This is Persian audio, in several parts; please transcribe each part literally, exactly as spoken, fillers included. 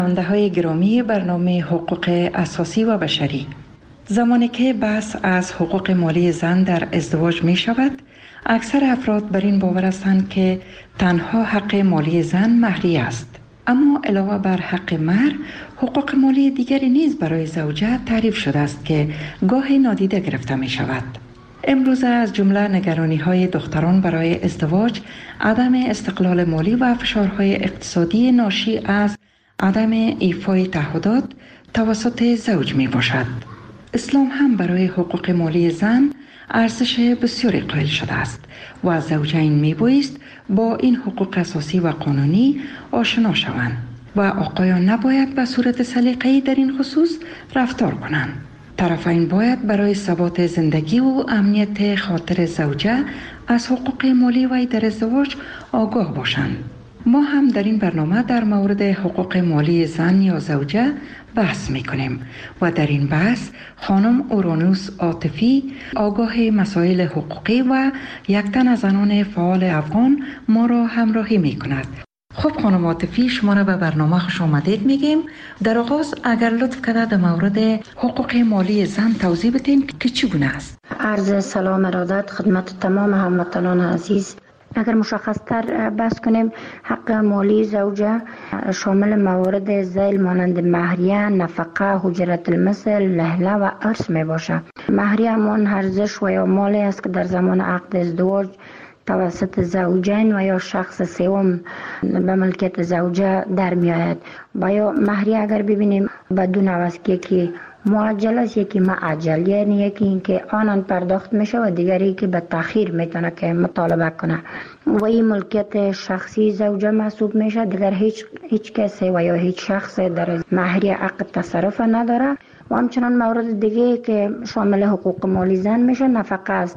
شنونده های گرامی برنامه حقوق اساسی و بشری، زمانی که بحث از حقوق مالی زن در ازدواج می شود، اکثر افراد بر این باور هستند که تنها حق مالی زن مهریه است. اما علاوه بر حق مهر، حقوق مالی دیگری نیز برای زوجه تعریف شده است که گاهی نادیده گرفته می شود. امروز از جمله نگرانی های دختران برای ازدواج، عدم استقلال مالی و فشارهای اقتصادی ناشی از عدم ایفای تعهدات توسط زوج می باشد. اسلام هم برای حقوق مالی زن ارزش بسیاری قائل شده است و زوجین می بایست با این حقوق اساسی و قانونی آشنا شوند و آقایان نباید به صورت سلیقه‌ای در این خصوص رفتار کنند. طرفین باید برای ثبات زندگی و امنیت خاطر زوجه از حقوق مالی وی در ازدواج آگاه باشند. ما هم در این برنامه در مورد حقوق مالی زن یا زوجه بحث میکنیم و در این بحث خانم اورانوس عاطفی، آگاه مسائل حقوقی و یک تن از زنان فعال افغان ما را همراهی میکند. خب خانم عاطفی، شما را به برنامه خوش آمدید میگیم. در آغاز اگر لطف کرده در مورد حقوق مالی زن توضیح بدین که چگونه است. عرض سلام ارادت خدمت تمام هموطنان عزیز. اگر مشخص تر بحث کنیم، حق مالی زوجه شامل موارد ذیل مانند مهریه، نفقه، حجرت المثل، لهله و ارث می باشه. مهریه همان ارزش و یا مالی است که در زمان عقد ازدواج توسط زوجین و یا شخص سوم به ملکیت زوجه در می آید. و یا مهریه اگر ببینیم بدون عوض که معجل است، یکی معجل، یعنی یکی این که آنان پرداخت میشه و دیگری که به تأخیر میتونه که مطالبه کنه و این ملکیت شخصی زوجه محسوب میشه. دیگر هیچ هیچ کسی و یا هیچ شخص در مهریه عقد تصرف نداره. و همچنان مورد دیگه که شامل حقوق مالی زن میشه نفقه است.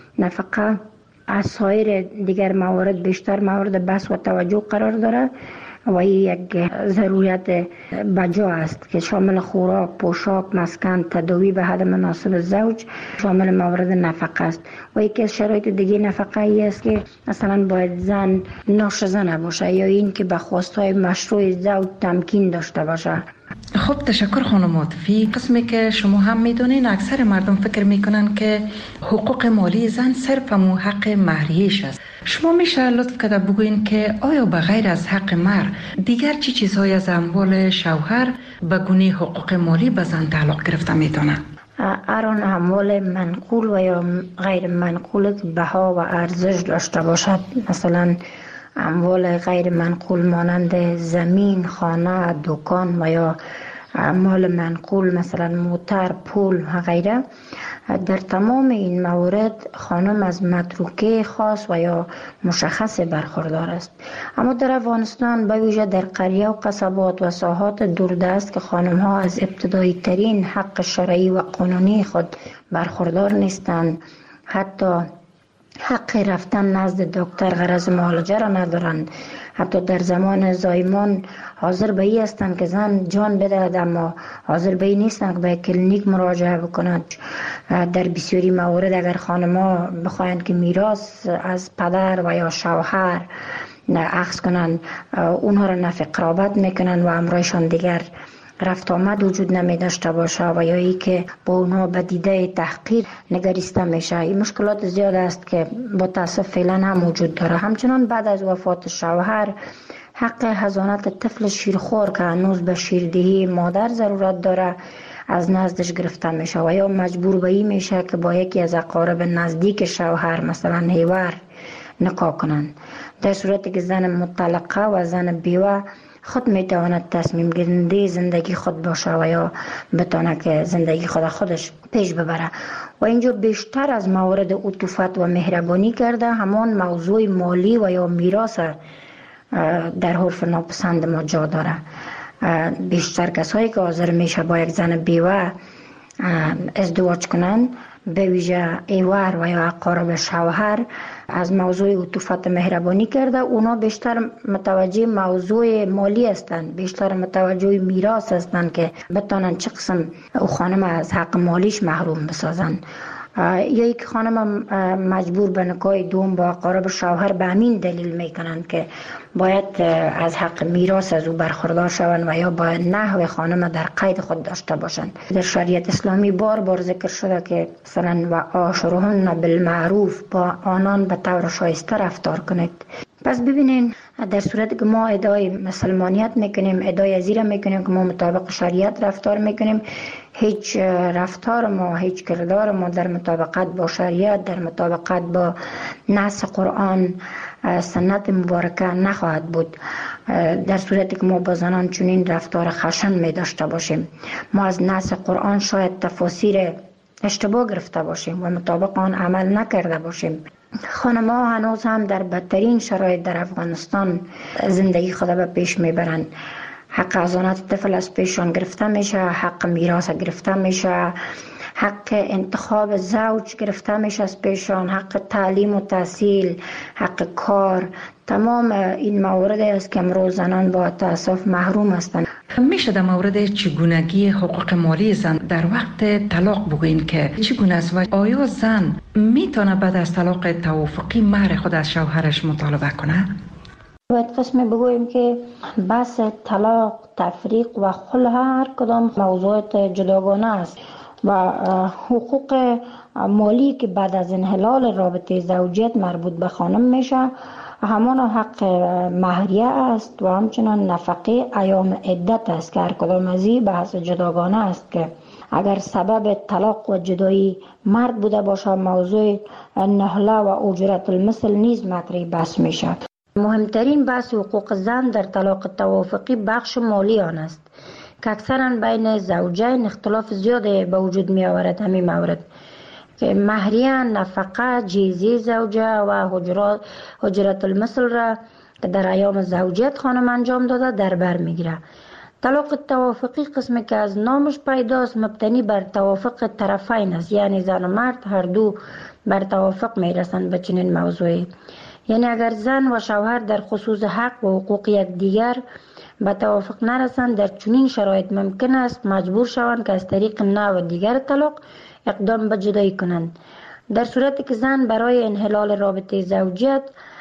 نفقه از سایر دیگر موارد بیشتر مورد بحث و توجه قرار داره و این یک ضرورت بجا است که شامل خوراک، پوشاک، مسکن، تداوی به حد مناسب زوج شامل موارد نفقه است. و یکی از شرایط دیگه نفقه ای است که مثلا باید زن ناشزه نباشه یا این که به خواستهای مشروع زوج تمکین داشته باشه. خب تشکر خانم عاطفی. قسمی که شما هم میدونین اکثر مردم فکر میکنن که حقوق مالی زن صرف همون حق مهریش است. شما میشه لطف کرده بگوین که آیا بغیر از حق مهر دیگر چی چیزهای از اموال شوهر به گونه حقوق مالی به زن تعلق گرفته میتونه؟ هر اموال منقول و یا غیر منقول بها و ارزش داشته باشد، مثلا اموال غیر منقول مانند زمین، خانه، دکان و یا اموال منقول مثلا موتر، پول و غیره، در تمام این موارد خانم از متروکه خاص و یا مشخص برخوردار است. اما در افغانستان به ویژه در قریه و قصبات و ساحات دوردست که خانم ها از ابتدایی ترین حق شرعی و قانونی خود برخوردار نیستند، حتی حق رفتن نزد دکتر غرض معالجه را ندارند، حتی در زمان زایمان حاضر به این هستند که زن جان بدهد اما حاضر به این نیستند که به کلینیک مراجعه بکنند. در بسیاری موارد اگر خانم‌ها بخواهند که میراث از پدر و یا شوهر اخذ کنند، اونها را نفی قرابت میکنند و امرایشان دیگر رفت آمد وجود نمی داشته باشه و یا ای که با اونها به دیده تحقیر نگریسته میشه. این مشکلات زیاد است که با تاسف فعلا هم وجود داره. همچنان بعد از وفات شوهر حق حضانت طفل شیرخوار که هنوز به شیردهی مادر ضرورت داره از نزدش گرفته میشه و یا مجبور به این میشه که با یکی از اقارب نزدیک شوهر مثلا هیور نکاح کنند. در صورتی که زن مطلقه و زن بیوه خود میتواند تصمیم گیرنده زندگی خود باشه و یا بتونه که زندگی خود خودش پیش ببره. و اینجا بیشتر از موارد عطوفت و مهربانی کرده همان موضوع مالی و یا میراث در حرف ناپسند ما جا داره. بیشتر کسایی که حاضر میشه با یک زن بیوه ازدواج کنند، به ویژه ایوار و یا اقارب شوهر، از موضوع عطوفت مهربانی کرده. اونا بیشتر متوجه موضوع مالی هستند، بیشتر متوجه میراث هستند که بتونن چه قسم او خانم از حق مالیش محروم بسازن. یا یک خانم مجبور به نکاح دوم با اقارب شوهر به همین دلیل میکنند که باید از حق میراث از او برخوردار شوند و یا باید نحو خانم در قید خود داشته باشند. در شریعت اسلامی بار بار ذکر شده که مثلا و عاشرهن بالمعروف، با آنان به طور شایسته رفتار کنید. پس ببینین در صورتی که ما ادعای مسلمانیت میکنیم، ادعای ازیره میکنیم که ما مطابق شریعت رفتار میکنیم، هیچ رفتار ما، هیچ کردار ما در مطابقت با شریعت، در مطابقت با نص قرآن سنت مبارکه نخواهد بود. در صورتی که ما با زنان چنین رفتار خشن می داشته باشیم، ما از نص قرآن شاید تفاسیر اشتباه گرفته باشیم و مطابق آن عمل نکرده باشیم. خانم ها هنوز هم در بدترین شرایط در افغانستان زندگی خود به پیش میبرند. حق ازانت طفل از پیشان گرفته میشه، حق میراث گرفته میشه، حق انتخاب زوج گرفته میشه از پیشان، حق تعلیم و تحصیل، حق کار. تمام این موارد است که امروز زنان با تاسف محروم هستند. میشه در مورد چگونگی حقوق مالی زن در وقت طلاق بگوین که چگونه است و آیا زن میتونه بعد از طلاق توافقی مهر خود از شوهرش مطالبه کنه؟ باید قسم بگوییم که بحث طلاق، تفریق و خلع هر کدام موضوعات جداگانه است و حقوق مالی که بعد از انحلال رابطه زوجیت مربوط به خانم میشه همان حق مهریه است و همچنان نفقه ایام عدت است که هر کدام از این بحث جداگانه است که اگر سبب طلاق و جدایی مرد بوده باشه موضوع نهله و اجرت المثل نیز مطرح بحث میشه. مهمترین بحث حقوق زن در طلاق توافقی بخش مالی آن است که اکثرا بین زوجین اختلاف زیاد به وجود می آورد. همین مورد که مهریه، نفقه، جیزی زوجه و حجرات حجرت المثل را که در ایام زوجیت خانم انجام داده در بر می گیره. طلاق توافقی قسمی که از نامش پیداست مبتنی بر توافق طرفین است، یعنی زن و مرد هر دو بر توافق می رسند به چنین موضوعی. یعنی اگر زن و شوهر در خصوص حق و حقوق یکدیگر به توافق نرسند، در چنین شرایط ممکن است مجبور شوند که از طریق نوع دیگر طلاق اقدام به جدایی کنند. در صورتی که زن برای انحلال رابطه زوجیت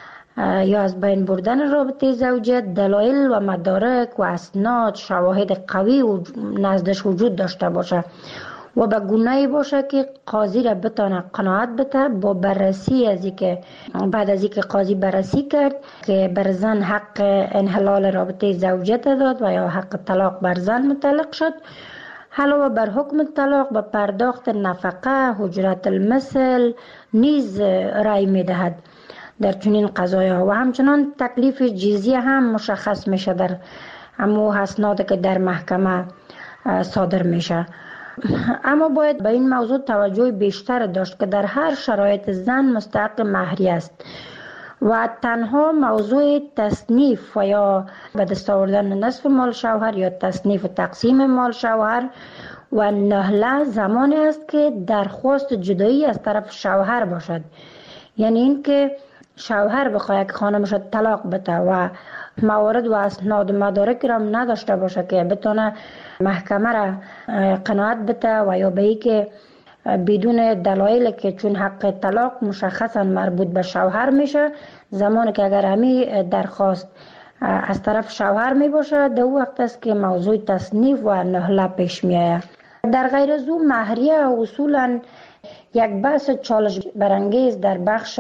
یا از بین بردن رابطه زوجیت دلایل و مدارک و اسناد شواهد قوی و نزدش وجود داشته باشه و به گونه‌ای باشه که قاضی را بتونه قناعت بده با بررسی از اینکه بعد از اینکه قاضی بررسی کرد که بر زن حق انحلال رابطه زوجیت داد و یا حق طلاق بر زن متعلق شد، علاوه بر حکم طلاق به پرداخت نفقه، حجرت المثل نیز رای میدهد در چنین قضایا و همچنان تکلیف جزیه هم مشخص میشه در امو اسناد که در محکمه صادر میشه. اما باید به این موضوع توجه بیشتر داشت که در هر شرایط زن مستحق مهریه است و تنها موضوع تصنیف و یا به دست آوردن نصف مال شوهر یا تصنیف و تقسیم مال شوهر و نهله زمانی است که درخواست جدایی از طرف شوهر باشد. یعنی این که شوهر بخواهد که خانمش طلاق بده و موارد و اسناد و مدارک را نداشته باشه که بتونه محکمه را قناعت بده و یا به ای که بدون دلایل که چون حق طلاق مشخصا مربوط به شوهر میشه، زمانی که اگر همی درخواست از طرف شوهر می باشه در وقت است که موضوع تصنیف و نهله پیش می آید. در غیر از او مهریه اصولا یک بحث چالش برانگیز در بخش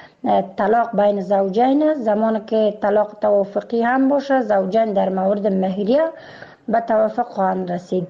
طلاق بین زوجین است. زمانی که طلاق توافقی هم باشه زوجین در مورد مهریه به توافق خواهند رسید.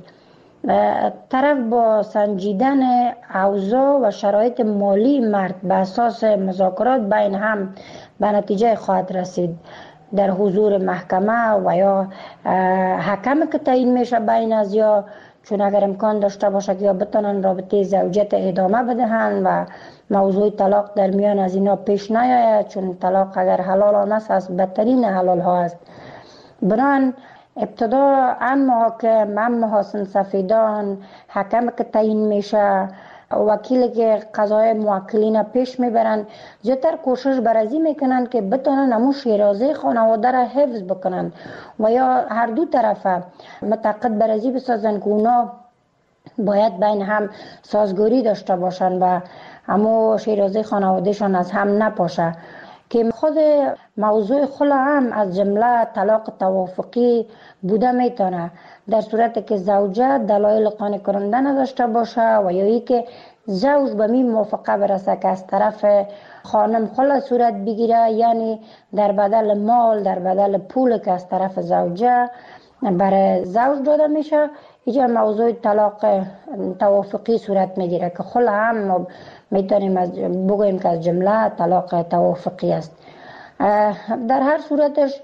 طرف با سنجیدن اوضاع و شرایط مالی مرد به اساس مذاکرات بین هم به نتیجه خواهد رسید در حضور محکمه و یا حکم که تعیین میشه بین از یا چون اگر امکان داشته باشه که یا بتونن رابطه زوجیت ادامه بدهند و موضوع طلاق در میان از اینا پیش نیاید، چون طلاق اگر حلال آن است از بدترین حلال ها است. بنان ابتدا ان محاکم، هم محاسن سفیدان، حکم که تعیین میشه، وکیلی که قضای موکلین پیش میبرن، زیادتر کوشش برازی میکنن که بتونن همون شیرازه خانواده را حفظ بکنن و یا هر دو طرف متعاقد برازی بسازن که اونا باید بین هم سازگاری داشته باشند و همو شیرازه خانوادهشان از هم نپاشه. که خود موضوع خلع هم از جمله طلاق توافقی بوده میتونه، در صورتی که زوجه دلایل قانع کننده نداشته باشه و یا ای که زوج به می موافقه برسه که از طرف خانم خلع صورت بگیره، یعنی در بدل مال، در بدل پول که از طرف زوجه برای زوج داده میشه، اینجا موضوع طلاق توافقی صورت میگیره که خلع هم میتونیم از بگوییم که از جمله طلاق توافقی است. در هر صورتش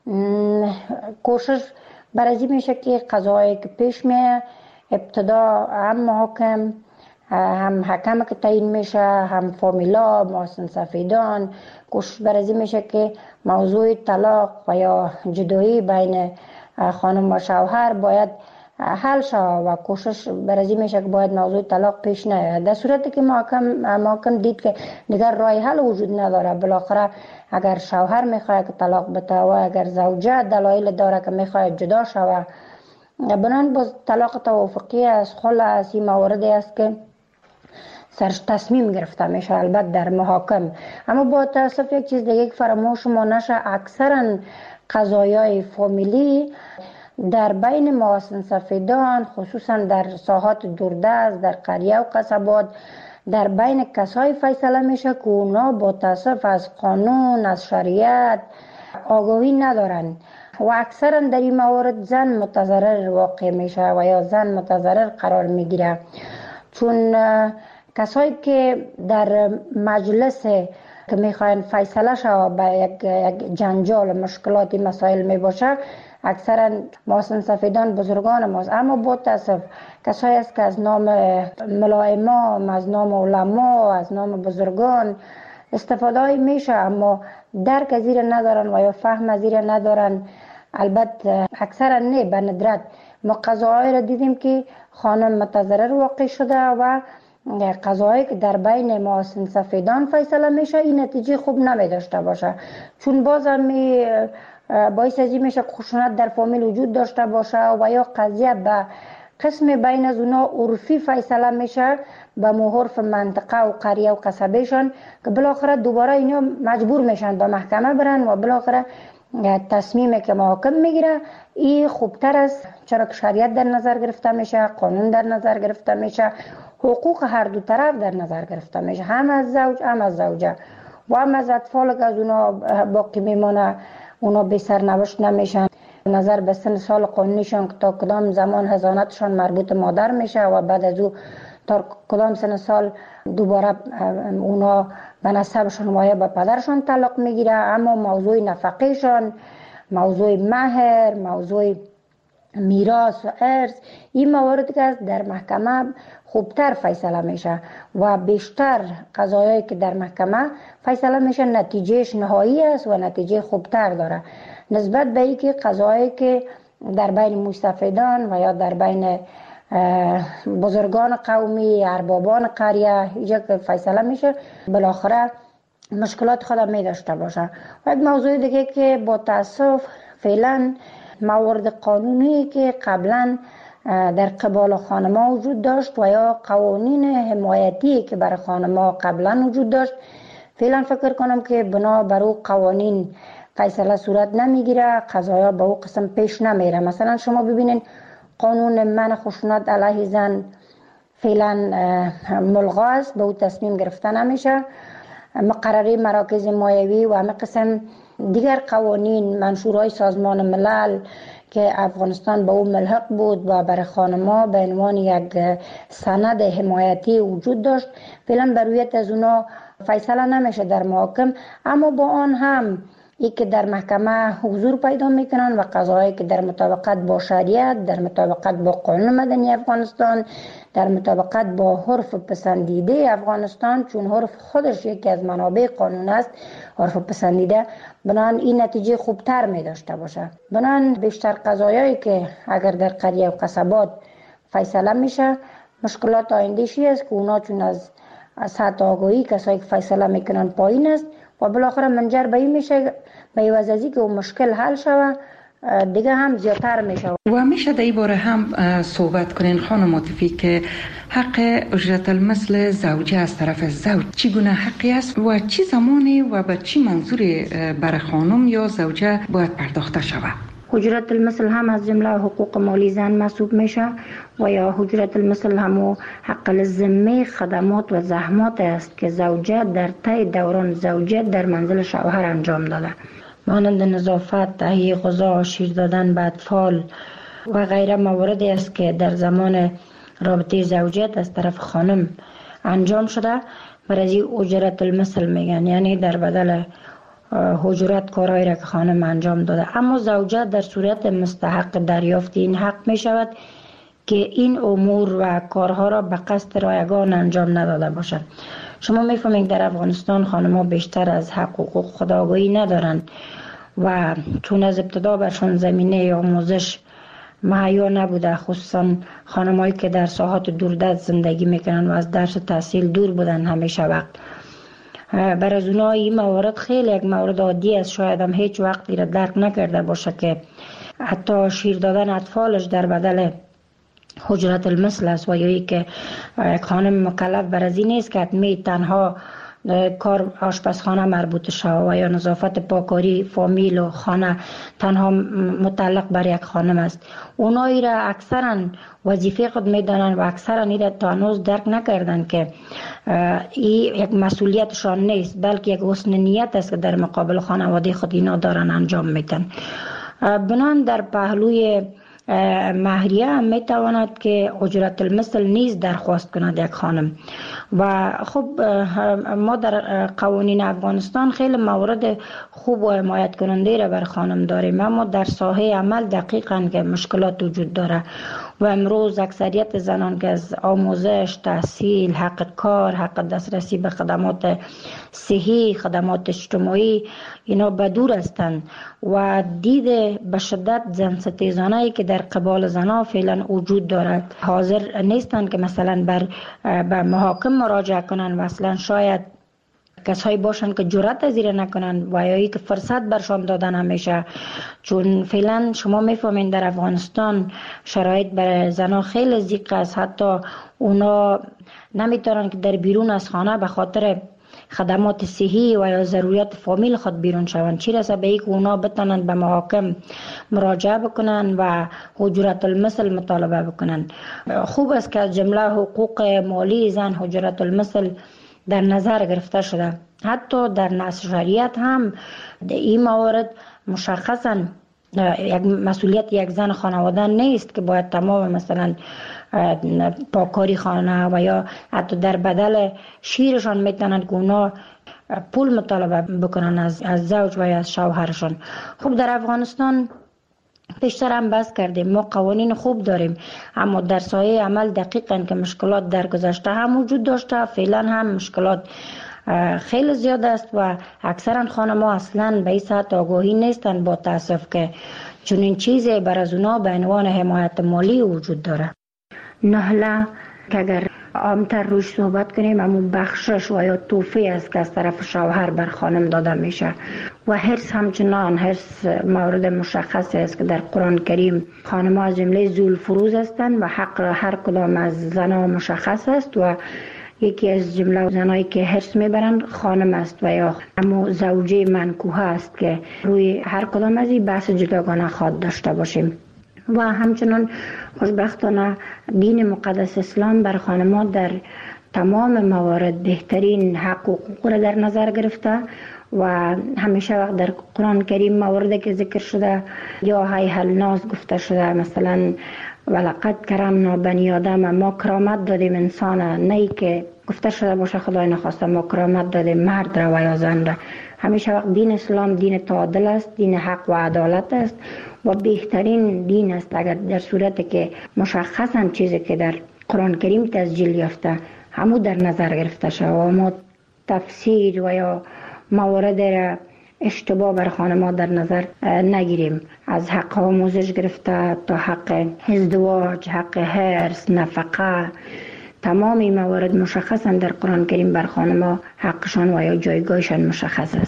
کوشش برای میشه که قضایی که پیش میه ابتدا هم محاکم هم حکم که تعیین میشه، هم فامیلا، محسن سفیدان، کوشش برای میشه که موضوع طلاق و یا جدایی بین خانم و شوهر باید حل شود و کوشش برای میشه که باید موضوع طلاق پیش نیاید. در صورتی که محکم محکم دید که دیگر راه حل وجود نداره، بالاخره اگر شوهر میخواد که طلاق بده و اگر زوجه دلایل داره که میخواد جدا شود، بنان باز طلاق توافقی از خلع از این مواردی است که سرش تصمیم گرفته میشه، البته در محاکم. اما با تاسف یک چیز دیگه فراموش ما نشه، اکثرا قضایای فامیلی در بین محسن سفیدان، خصوصا در ساحات دوردست، در قریه و قصبات، در بین کسای فیصله میشه که اونا با تاسف از قانون، از شریعت آگاهی ندارن و اکثرا در این موارد زن متضرر واقع میشه و یا زن متضرر قرار میگیره، چون کسایی که در مجلس که میخواین فیصله شود به یک, یک جنجال مشکلاتی مسائل میباشه، اکثرا محسن سفیدان بزرگان ماست. اما با تاسف کسایی است که از نام ملائمام، از نام علما، از نام بزرگان استفاده میشه، اما درک از زیر ندارن و یا فهم از زیر ندارن. البته اکثرا نه، به ندرت ما قضاهای را دیدیم که خانم متضرر واقع شده و قضایی که در بین محسن سفیدان فیصله میشه این نتیجه خوب نمی داشته باشه، چون باز هم می باعث ازی میشه خشونت در فامیل وجود داشته باشه و یا قضیه به قسم بین از اونا عرفی فیصله میشه به محرف منطقه و قریه و قصبهشان که بالاخره دوباره اینا مجبور میشن به محکمه برن و بالاخره تصمیمی که محاکم میگیره این خوبتر است، چرا که شریعت در نظر گرفته میشه، قانون در نظر گرفته میشه، حقوق هر دو طرف در نظر گرفته میشه، هم از زوج هم از زوجه و هم از اطفال که از اونا باقی میمانه، اونا بی سرنوشت نمیشن. نظر به سن سال قانونیشان که تا کدام زمان حضانتشان مربوط مادر میشه و بعد از او تا کدام سن سال دوباره اونا به نسبشان و به پدرشان تعلق میگیره. اما موضوع نفقهشان، موضوع مهر، موضوع میراث و ارث، این مواردی که در محکمه خوبتر فیصله میشه و بیشتر قضایایی که در محکمه فیصله میشه نتیجهش نهایی است و نتیجه خوبتر داره نسبت به اینکه قضایایی که در بین مستفیدان و یا در بین بزرگان قومی، اربابان قریه اینجا که فیصله میشه بالاخره مشکلات خود می داشته باشه. و یک موضوع دیگه که با تاسف فعلا موارد قانونی که قبلا در قبال خانم‌ها وجود داشت و یا قوانین حمایتی که برای خانم‌ها قبلا وجود داشت، فعلا فکر کنم که بنا بر او قوانین فیصله صورت نمیگیره، قضایا به او قسم پیش نمیره. مثلا شما ببینید قانون منع خشونت علیه زن فعلا ملغا است، به او تصمیم گرفته نمیشه. مقرره مراکز مایوی و همه قسم دیگر قوانین منشورهای سازمان ملل که افغانستان به او ملحق بود و برای خانم‌ها به عنوان یک سند حمایتی وجود داشت، فعلا بر رویت از اونا فیصله نمیشه در محاکم. اما با آن هم ای که در محکمه حضور پیدا میکنن و قضایی که در مطابقت با شریعت، در مطابقت با قانون مدنی افغانستان، در مطابقت با عرف پسندیده افغانستان، چون عرف خودش یکی از منابع قانون است، عرف پسندیده، بنان این نتیجه خوبتر می داشته باشه. بنان بیشتر قضایایی که اگر در قریه و قصبات فیصله میشه، مشکلات آینده‌شی است که اونا چون از سطح آگاهی کسایی که فیصله میکنن پایین است و بالاخره منجر به این میشه به عوض از که اون مشکل حل شود دیگه هم زیادتر میشه. و میشه در این باره هم صحبت کنین خانم عاطفی که حق اجرت المثل زوجه از طرف زوج چگونه حقی است و چی زمانی و به چی منظوری برای خانم یا زوجه باید پرداخته شود؟ اجرت المثل هم از جمله حقوق مالی زن محسوب میشه و یا اجرت المثل هم حق الذمه خدمات و زحمات است که زوجه در طی دوران زوجیت در منزل شوهر انجام داده، مانند نظافت، تهیه غذا، شیر دادن به اطفال و غیره مواردی است که در زمان رابطه زوجیت از طرف خانم انجام شده. برای اجرت المثل میگن، یعنی در بدل اجرت کارهایی را که خانم انجام داده. اما زوجه در صورت مستحق دریافت این حق می شود که این امور و کارها را به قصد رایگان انجام نداده باشد. شما میفهمید در افغانستان خانم‌ها بیشتر از حق و حقوق خودآگاهی ندارند و چون از ابتدا برشان زمینه آموزش مهیا نبوده، خصوصا خانم‌هایی که در ساحات دوردست زندگی میکنن و از درس و تحصیل دور بودن همیشه وقت، برای از اونها این موارد خیلی یک مورد عادی است. شاید هم هیچ وقتی را درک نکرده باشه که حتی شیر دادن اطفالش در بدل اجرت المثل است و یا ای که یک خانم مکلف بر از این نیست که حتمی تنها کار آشپزخانه مربوط شود و یا نظافت پاکاری فامیل و خانه تنها متعلق بر یک خانم است. اونایی را اکثرا وظیفه خود میدانند و اکثرا این را تا هنوز درک نکردند که این یک مسئولیتشان نیست، بلکه یک حسن نیت است که در مقابل خانواده خود اینا دارن انجام میدن. بنان در پهلوی مهریه هم میتواند که اجرت المثل نیز درخواست کند یک خانم. و خب ما در قوانین افغانستان خیلی موارد خوب و حمایت کننده را بر خانم داریم، اما در ساحه عمل دقیقاً که مشکلات وجود داره و امروز اکثریت زنان که از آموزش، تحصیل، حق کار، حق دسترسی به خدمات صحی، خدمات اجتماعی اینا بدور هستند و دید به شدت زن ستیزانه‌ای که در قبال زنها فعلا وجود دارد حاضر نیستند که مثلا بر به محاکم مراجعه کنند و اصلا شاید کسایی باشند که جرأت از این نکنند و یا که فرصت برشان داده نمیشه، چون فعلا شما میفهمین در افغانستان شرایط برای زنها خیلی ضیق است. حتی اونا نمیتونن که در بیرون از خانه به خاطر خدمات صحی و یا ضروریات فامیل خود بیرون شوند، چی رسه به اینکه اونا بتونن به محاکم مراجعه بکنن و اجرت المثل مطالبه بکنن. خوب است که از جمله حقوق مالی زن اجرت المثل در نظر گرفته شده. حتی در نص شریعت هم این موارد مشخصا یک مسئولیت یک زن خانواده نیست که باید تمام مثلا پاکاری خانه و یا حتی در بدل شیرشان میتونن که اونا پول مطالبه بکنن از, از زوج و یا از شوهرشان. خب در افغانستان پیشتر هم بحث کردیم، ما قوانین خوب داریم، اما در سایه عمل دقیقاً که مشکلات در گذشته هم وجود داشته، فعلا هم مشکلات خیلی زیاد است و اکثرا خانم‌ها اصلاً به این سطح آگاهی نیستند با تاسف که چون این چیزی بر از اونا به عنوان حمایت مالی وجود داره. نهله که اگر عامتر روش صحبت کنیم همون بخشش و یا توفی است که از طرف شوهر بر خانم داده میشه و حرص همچنان حرص مورد مشخص است که در قرآن کریم خانم ها از جمله ذوالفروز هستند و حق هر کدام از زنها مشخص است و یکی از جمله زنایی که حرص میبرند خانم است و یا همون زوجه منکوحه است که روی هر کدام از این بحث جداگانه خواد داشته باشیم. و همچنان خوشبختانه دین مقدس اسلام بر خانم‌ها در تمام موارد بهترین حق و حقوق را در نظر گرفته و همیشه وقت در قرآن کریم مواردی که ذکر شده یا هی الناس گفته شده، مثلا ولقد کرمنا بنی آدم، ما کرامت دادیم انسان، نه که گفته شده باشه خدای نخواسته ما کرامت دادیم مرد را و یا زن را. همیشه وقت دین اسلام دین تعادل است، دین حق و عدالت است و بهترین دین است اگر در صورتی که مشخصا چیزی که در قرآن کریم تسجیل یافته همو در نظر گرفته شود و ما تفسیر و یا موارد را اشتباه بر خانم‌ها در نظر نگیریم، از حق آموزش گرفته تا حق ازدواج، حق حرص، نفقه، تمام این موارد مشخصا در قرآن کریم بر خانم‌ها حقشان و یا جایگاهشان مشخص است.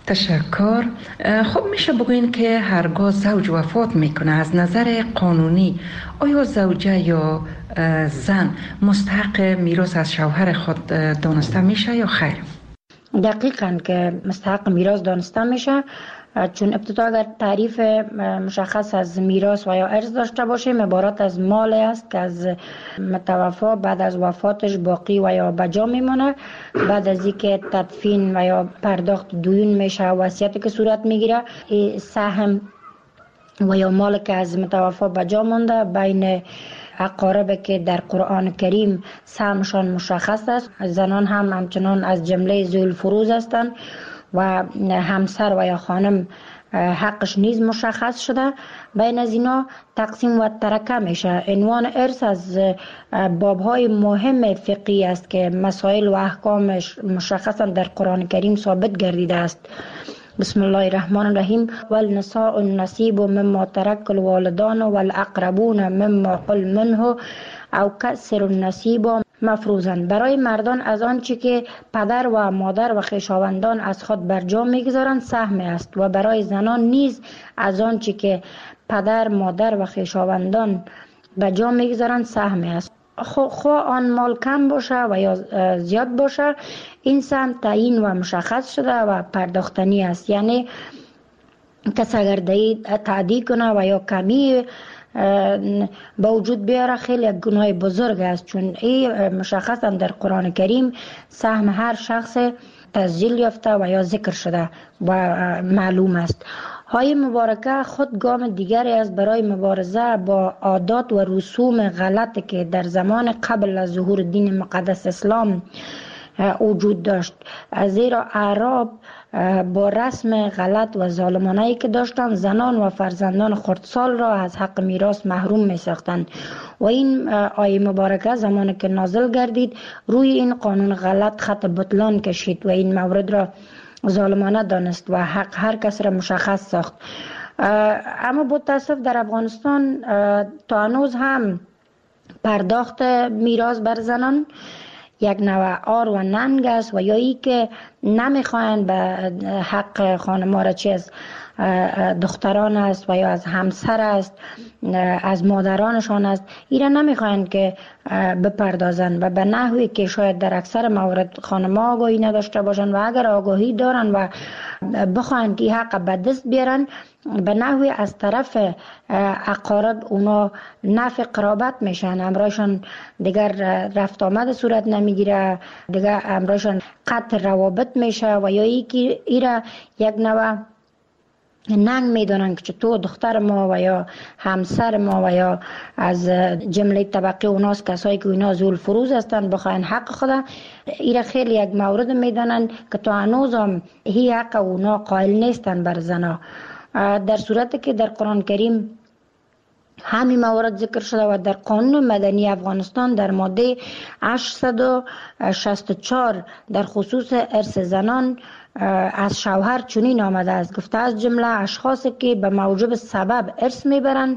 تشکر. خب میشه بگوین که هرگاه زوج وفات میکنه از نظر قانونی آیا زوجه یا زن مستحق میراث از شوهر خود دانسته میشه یا خیر؟ دقیقاً که مستحق میراث دانسته میشه، چون ابتدا اگر تعریف مشخص از میراث و یا ارث داشته باشیم عبارت از مال است که از متوفا بعد از وفاتش باقی و یا بجا میمونه، بعد از اینکه تدفین و یا پرداخت دیون میشه وصیتی که صورت میگیره، سهم و یا مال که از متوفا بجا مونده بین اقارب که در قرآن کریم سهمشان مشخص است. زنان هم همچنان از جمله ذوی الفروض هستند و همسر و یا خانم حقش نیز مشخص شده. بین از اینا تقسیم و ترکه میشه. عنوان ارث از بابهای مهم فقهی است که مسائل و احکامش مشخصا در قرآن کریم ثابت گردیده است. بسم الله الرحمن الرحیم. والنساء النصیب مما ترک الوالدان والاقربون مما قل منه او کسر النصیب مفروضاً. برای مردان از آنچه که پدر و مادر و خویشاوندان از خود برجا میگذارند سهم است و برای زنان نیز از آنچه که پدر مادر و خویشاوندان برجا میگذارند سهم است. خواه آن مال کم باشه و یا زیاد باشه، این سهم تعیین و مشخص شده و پرداختنی است. یعنی کس اگر تعدی کنه و یا کمی با وجود بیاره خیلی گناه بزرگ است، چون این مشخصا در قرآن کریم سهم هر شخص تسجیل یافته و یا ذکر شده و معلوم است. های مبارکه خود گام دیگری است برای مبارزه با عادات و رسوم غلطی که در زمان قبل از ظهور دین مقدس اسلام وجود داشت، زیرا اعراب با رسم غلط و ظالمانه‌ای که داشتند زنان و فرزندان خردسال را از حق میراث محروم می ساختند و این آیه مبارکه زمانی که نازل گردید روی این قانون غلط خط بطلان کشید و این مورد را ظالمانه دانست و حق هر کس را مشخص ساخت. اما با تاسف در افغانستان تا هنوز هم پرداخت میراث بر زنان یک نوع آر و ننگ است و یا ای که نمیخواین به حق خانم‌ها را چه از دختران است و یا از همسر است از مادرانشان است ایرا نمیخواین که بپردازن و به نحوی که شاید در اکثر موارد خانم‌ها آگاهی نداشته باشن و اگر آگاهی دارن و بخواین که حق به دست بیارن به نحوی از طرف اقارب اونا نفع قرابت میشن، امرایشان دیگر رفت آمد صورت نمیگیره، دیگر امرایشان قطع روابط میشه و یا ای که ایرا یک نوع ننگ میدونن که چطور دختر ما و یا همسر ما و یا از جمله طبقه اوناست کسایی که اینا ذو الفروض هستن بخواین حق خدا ایرا خیلی یک مورد میدونن که تو هنوز هم هی حق اونا قائل نیستن بر زنا، در صورتی که در قرآن کریم همین موارد ذکر شده و در قانون مدنی افغانستان در ماده هشتصد و شصت و چهار در خصوص ارث زنان از شوهر چنین آمده است، گفته از جمله اشخاصی که به موجب سبب ارث میبرند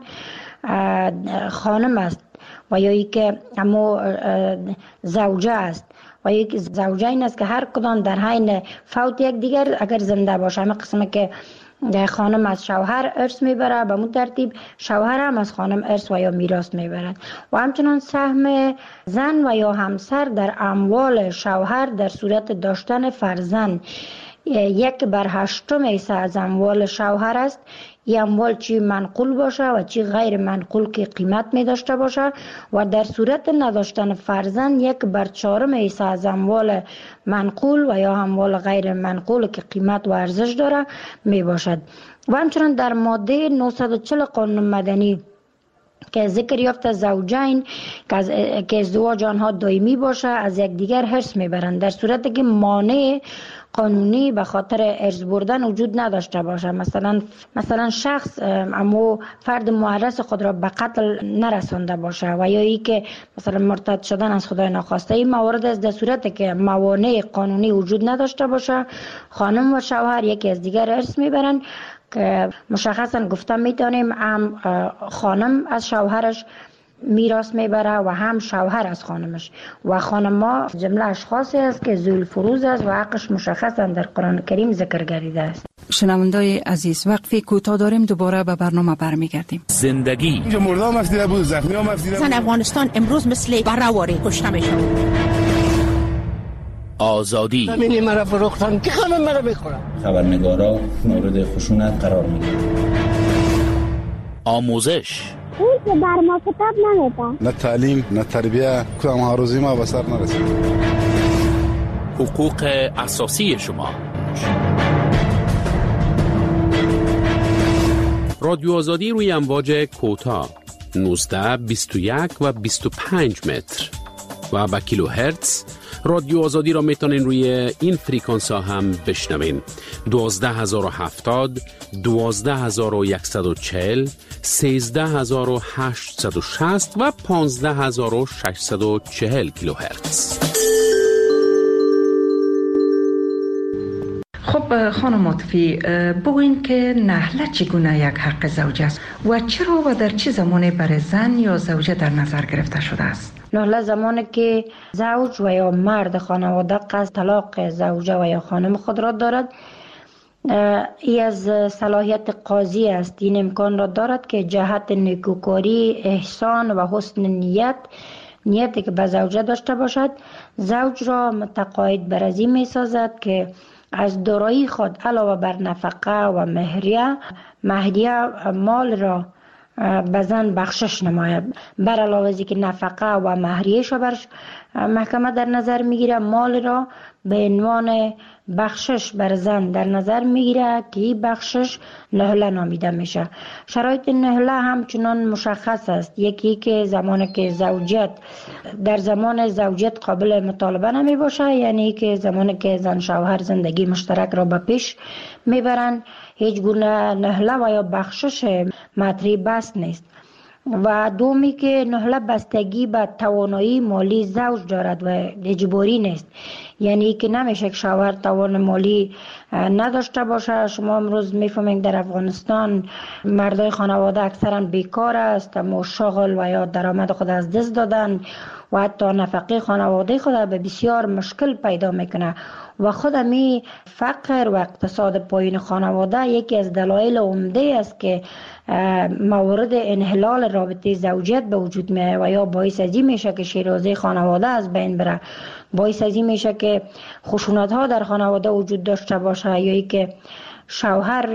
خانم است و یا ای که اما زوجه است و یک زوجه این است که هر کدام در حین فوت یک دیگر اگر زنده باشه، همه قسمه که خانم از شوهر ارث میبره به مون ترتیب شوهر هم از خانم ارث و یا میراث میبرد و همچنان سهم زن و یا همسر در اموال شوهر در صورت داشتن فرزند یک بر هشتم حصه از اموال شوهر است. این اموال چی منقول باشه و چی غیر منقول که قیمت می داشته باشه و در صورت نداشتن فرزند یک بر چهارم حصه از اموال منقول و یا اموال غیر منقول که قیمت و ارزش داره می باشد. و همچنان در ماده نهصد و چهل قانون مدنی که ذکر یافته زوجین که ازدواج آنها دائمی باشه از یک دیگر حرص میبرند در صورتی که مانع قانونی به خاطر ارث بردن وجود نداشته باشه، مثلا مثلا شخص اما فرد معرض خود را به قتل نرسانده باشه و یا ای که مثلا مرتد شدن از خدای ناخواسته. این موارد است در صورتی که موانع قانونی وجود نداشته باشه خانم و شوهر یکی از دیگر ارث میبرند که مشخصا گفتم میتونیم هم خانم از شوهرش میراث میبره و هم شوهر از خانمش. و خانما جمله اشخاصی است که ذوالفروز است و حقش مشخصا در قرآن کریم ذکر گردیده است. شنوندای عزیز، وقفی کوتاه داریم، دوباره به برنامه برمیگردیم. زندگی اینجا مردم مفیده بود، زخمی ها مفیده بود. افغانستان امروز مثل برهواری کشته میشه. آزادی زمینی مرا فروختن که خانم مرا بخورم. خبرنگارا مورد خشونت قرار میگیرن. آموزش اون که بر ما کتاب نمیده. نه تعلیم نه تربیه، کدام ها روزی ما به سر نرسید. حقوق اساسی شما. رادیو آزادی روی امواج کوتاه نوزده، بیست و یک و بیست و پنج متر و با کیلو هرتز. رادیو آزادی را میتونین روی این فریکانس ها هم بشنوین: دوازده هزار و هفتاد، دوازده هزار و صد و چهل، سیزده هزار و هشتصد و شصت و پانزده هزار و ششصد و چهل کیلو هرتز. خب خانم عاطفی، بگوین که نهله چگونه یک حق زوج است و چرا و در چه زمانی برای زن یا زوجه در نظر گرفته شده است؟ نهله زمانی که زوج و یا مرد خانواده قصد طلاق زوجه و یا خانم خود را دارد، ای از صلاحیت قاضی است. این امکان را دارد که جهت نیکوکاری، احسان و حسن نیت نیتی که به زوجه داشته باشد، زوج را متقاعد بر از این می سازد که از دارایی خود علاوه بر نفقه و مهریه مهریه مال را به زن بخشش نماید. بر علاوه از که نفقه و مهریه‌اش را بر محکمه در نظر میگیره، مال را به عنوان بخشش بر زن در نظر میگیره که این بخشش نهله نامیده میشه. شرایط نهله همچنان مشخص است. یکی که زمانی که زوجیت در زمان زوجیت قابل مطالبه نمی باشه، یعنی که زمانی که زن شوهر زندگی مشترک را به پیش میبرن، هیچ گونه نهله و یا بخشش مطرح بس نیست. و دومی که نهله بستگی به توانایی مالی زوج دارد و اجباری نیست، یعنی که نمیشه که شوهر توان مالی نداشته باشه. شما امروز میفهمید در افغانستان مردای خانواده اکثرا بیکار است، اما شغل و یا درآمد خود از دست دادن و حتی نفقه خانواده خود به بسیار مشکل پیدا میکنه. و خود می فقر و اقتصاد پایین خانواده یکی از دلایل عمده است که موارد انحلال رابطه زوجیت به وجود میاد و یا باعث از این میشه که شیرازه خانواده از بین بره، باعث از این میشه که خشونت ها در خانواده وجود داشته باشه، یا ای که شوهر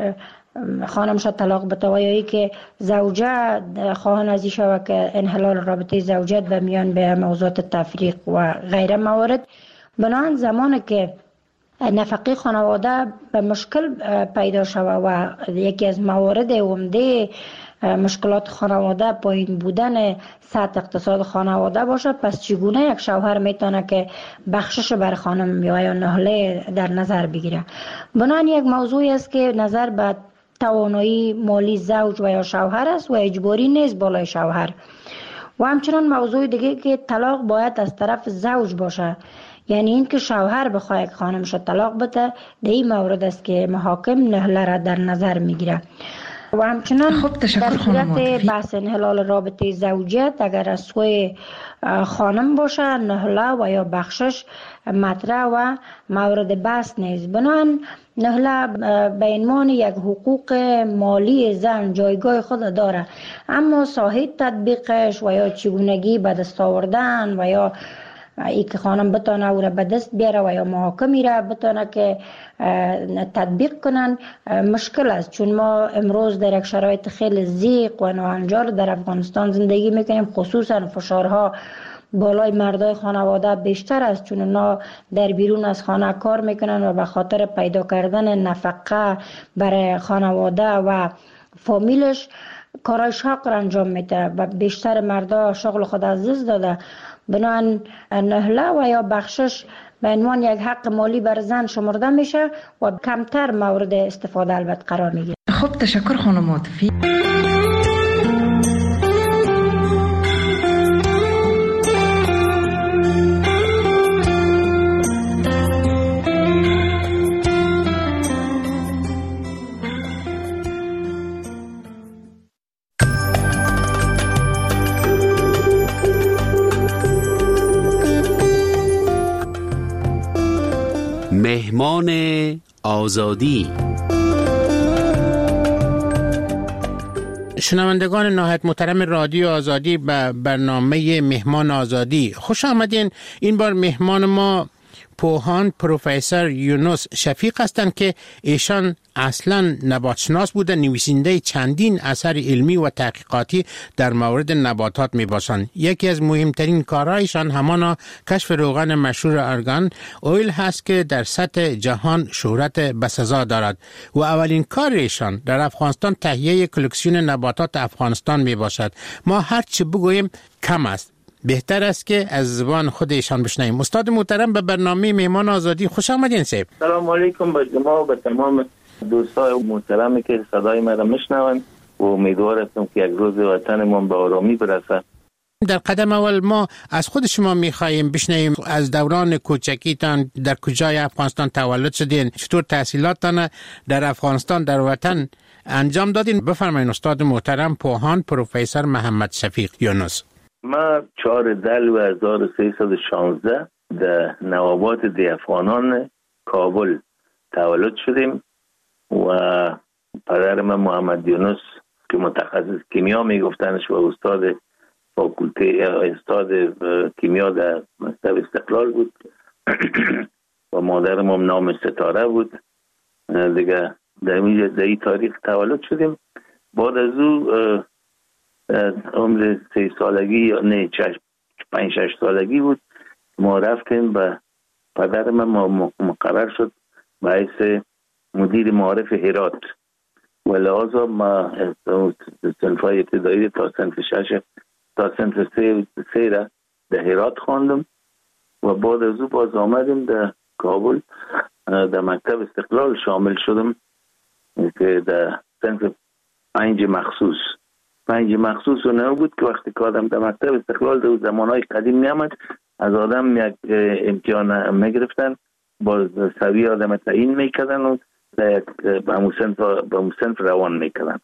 خانمش طلاق بده و یا ای که زوجه خواهان از این شود که انحلال رابطه زوجیت به میان به موضوعات تفریق و غیره موارد. بنابراین زمانی که نفقه خانواده به مشکل پیدا شود و یکی از موارد عمده مشکلات خانواده پایین بودن سطح اقتصاد خانواده باشه، پس چگونه یک شوهر میتونه که بخشش بر خانم یا نهله در نظر بگیره؟ بنابراین یک موضوعی است که نظر به توانایی مالی زوج و یا شوهر است و اجباری نیست بالای شوهر. و همچنان موضوع دیگه که طلاق باید از طرف زوج باشه، یعنی این که شوهر بخواه که خانمش طلاق بده، در این مورد است که محاکم نهله را در نظر میگیره. و همچنان خب در صورت بحث انحلال رابطه زوجیت اگر از سوی خانم باشه، نهله و یا بخشش مطرح و مورد بحث نیست. بنابراین نهله به عنوان یک حقوق مالی زن جایگاه خود داره، اما ساحه تطبیقش و یا چگونگی به دست آوردن و یا ای که خانم بتانه او را به دست بیاره و یا محاکمی را بتانه که تطبیق کنن مشکل است، چون ما امروز در یک شرایط خیلی ضیق و ناهنجار در افغانستان زندگی میکنیم. خصوصا فشارها بالای مردای خانواده بیشتر است، چون اونا در بیرون از خانه کار میکنن و به خاطر پیدا کردن نفقه برای خانواده و فامیلش کارای شاق را انجام میده و بیشتر مردا شغل خود از دست داده. بنابراین نهله و یا بخشش به عنوان یک حق مالی بر زن شمرده میشه و کمتر مورد استفاده البته قرار میگیره. خب تشکر خانم عاطفی. مهمان آزادی. شنوندگان نهایت محترم رادیو آزادی به برنامه مهمان آزادی خوش آمدین. این بار مهمان ما پوهان پروفسور یونس شفیق هستند که ایشان اصلا نباتشناس بوده، نویسنده چندین اثر علمی و تحقیقاتی در مورد نباتات می باشند. یکی از مهمترین کارهایشان همان کشف روغن مشهور ارگان اویل هست که در سطح جهان شهرت بسزا دارد و اولین کارشان در افغانستان تهیه کلکسیون نباتات افغانستان می باشد. ما هر چه بگوییم کم است، بهتر است که از زبان خودشان بشنویم. استاد محترم به برنامه مهمان آزادی خوش آمدین. صاحب سلام علیکم به شما و به تمام دوستای محترمی که صدای ما را میشنوند و امیدوار هستم که یک روز وطنمون به آرامی برسه. در قدم اول ما از خود شما میخواهیم بشنویم از دوران کوچکیتان در کجای افغانستان تولد شدین، چطور تحصیلاتتان در افغانستان در وطن انجام دادین. بفرمایید استاد محترم پوهان پروفسور محمد شفیق یونس. ما چهار دلو هزار و سیصد و شانزده در نوابات دی افغانان کابل تولد شدیم و پدر من محمد یونس که متخصص کیمیا میگفتنش و استاد فاکولته استاد کیمیا در مکتب استقلال بود و مادرم هم نام ستاره بود دیگه. در این تاریخ تولد شدیم. بعد از او عمر سه سالگی یا نه پنج شش سالگی بود ما رفتیم و پدر من مقرر شد باعث مدیر معارف هرات و لحاظا ما صنفای ابتدایی تا صنف شش تا صنف سه, سه را در هرات خواندم و بعد از او باز آمدیم در کابل در مکتب استقلال شامل شدم که در صنف پنج مخصوص پنج مخصوص و نه بود که وقتی که آدم در مکتب استقلال در زمانهای قدیم میامد از آدم یک امتحان میگرفتن با سوی آدم تعیین میکردن و به همون صنف روان میکردن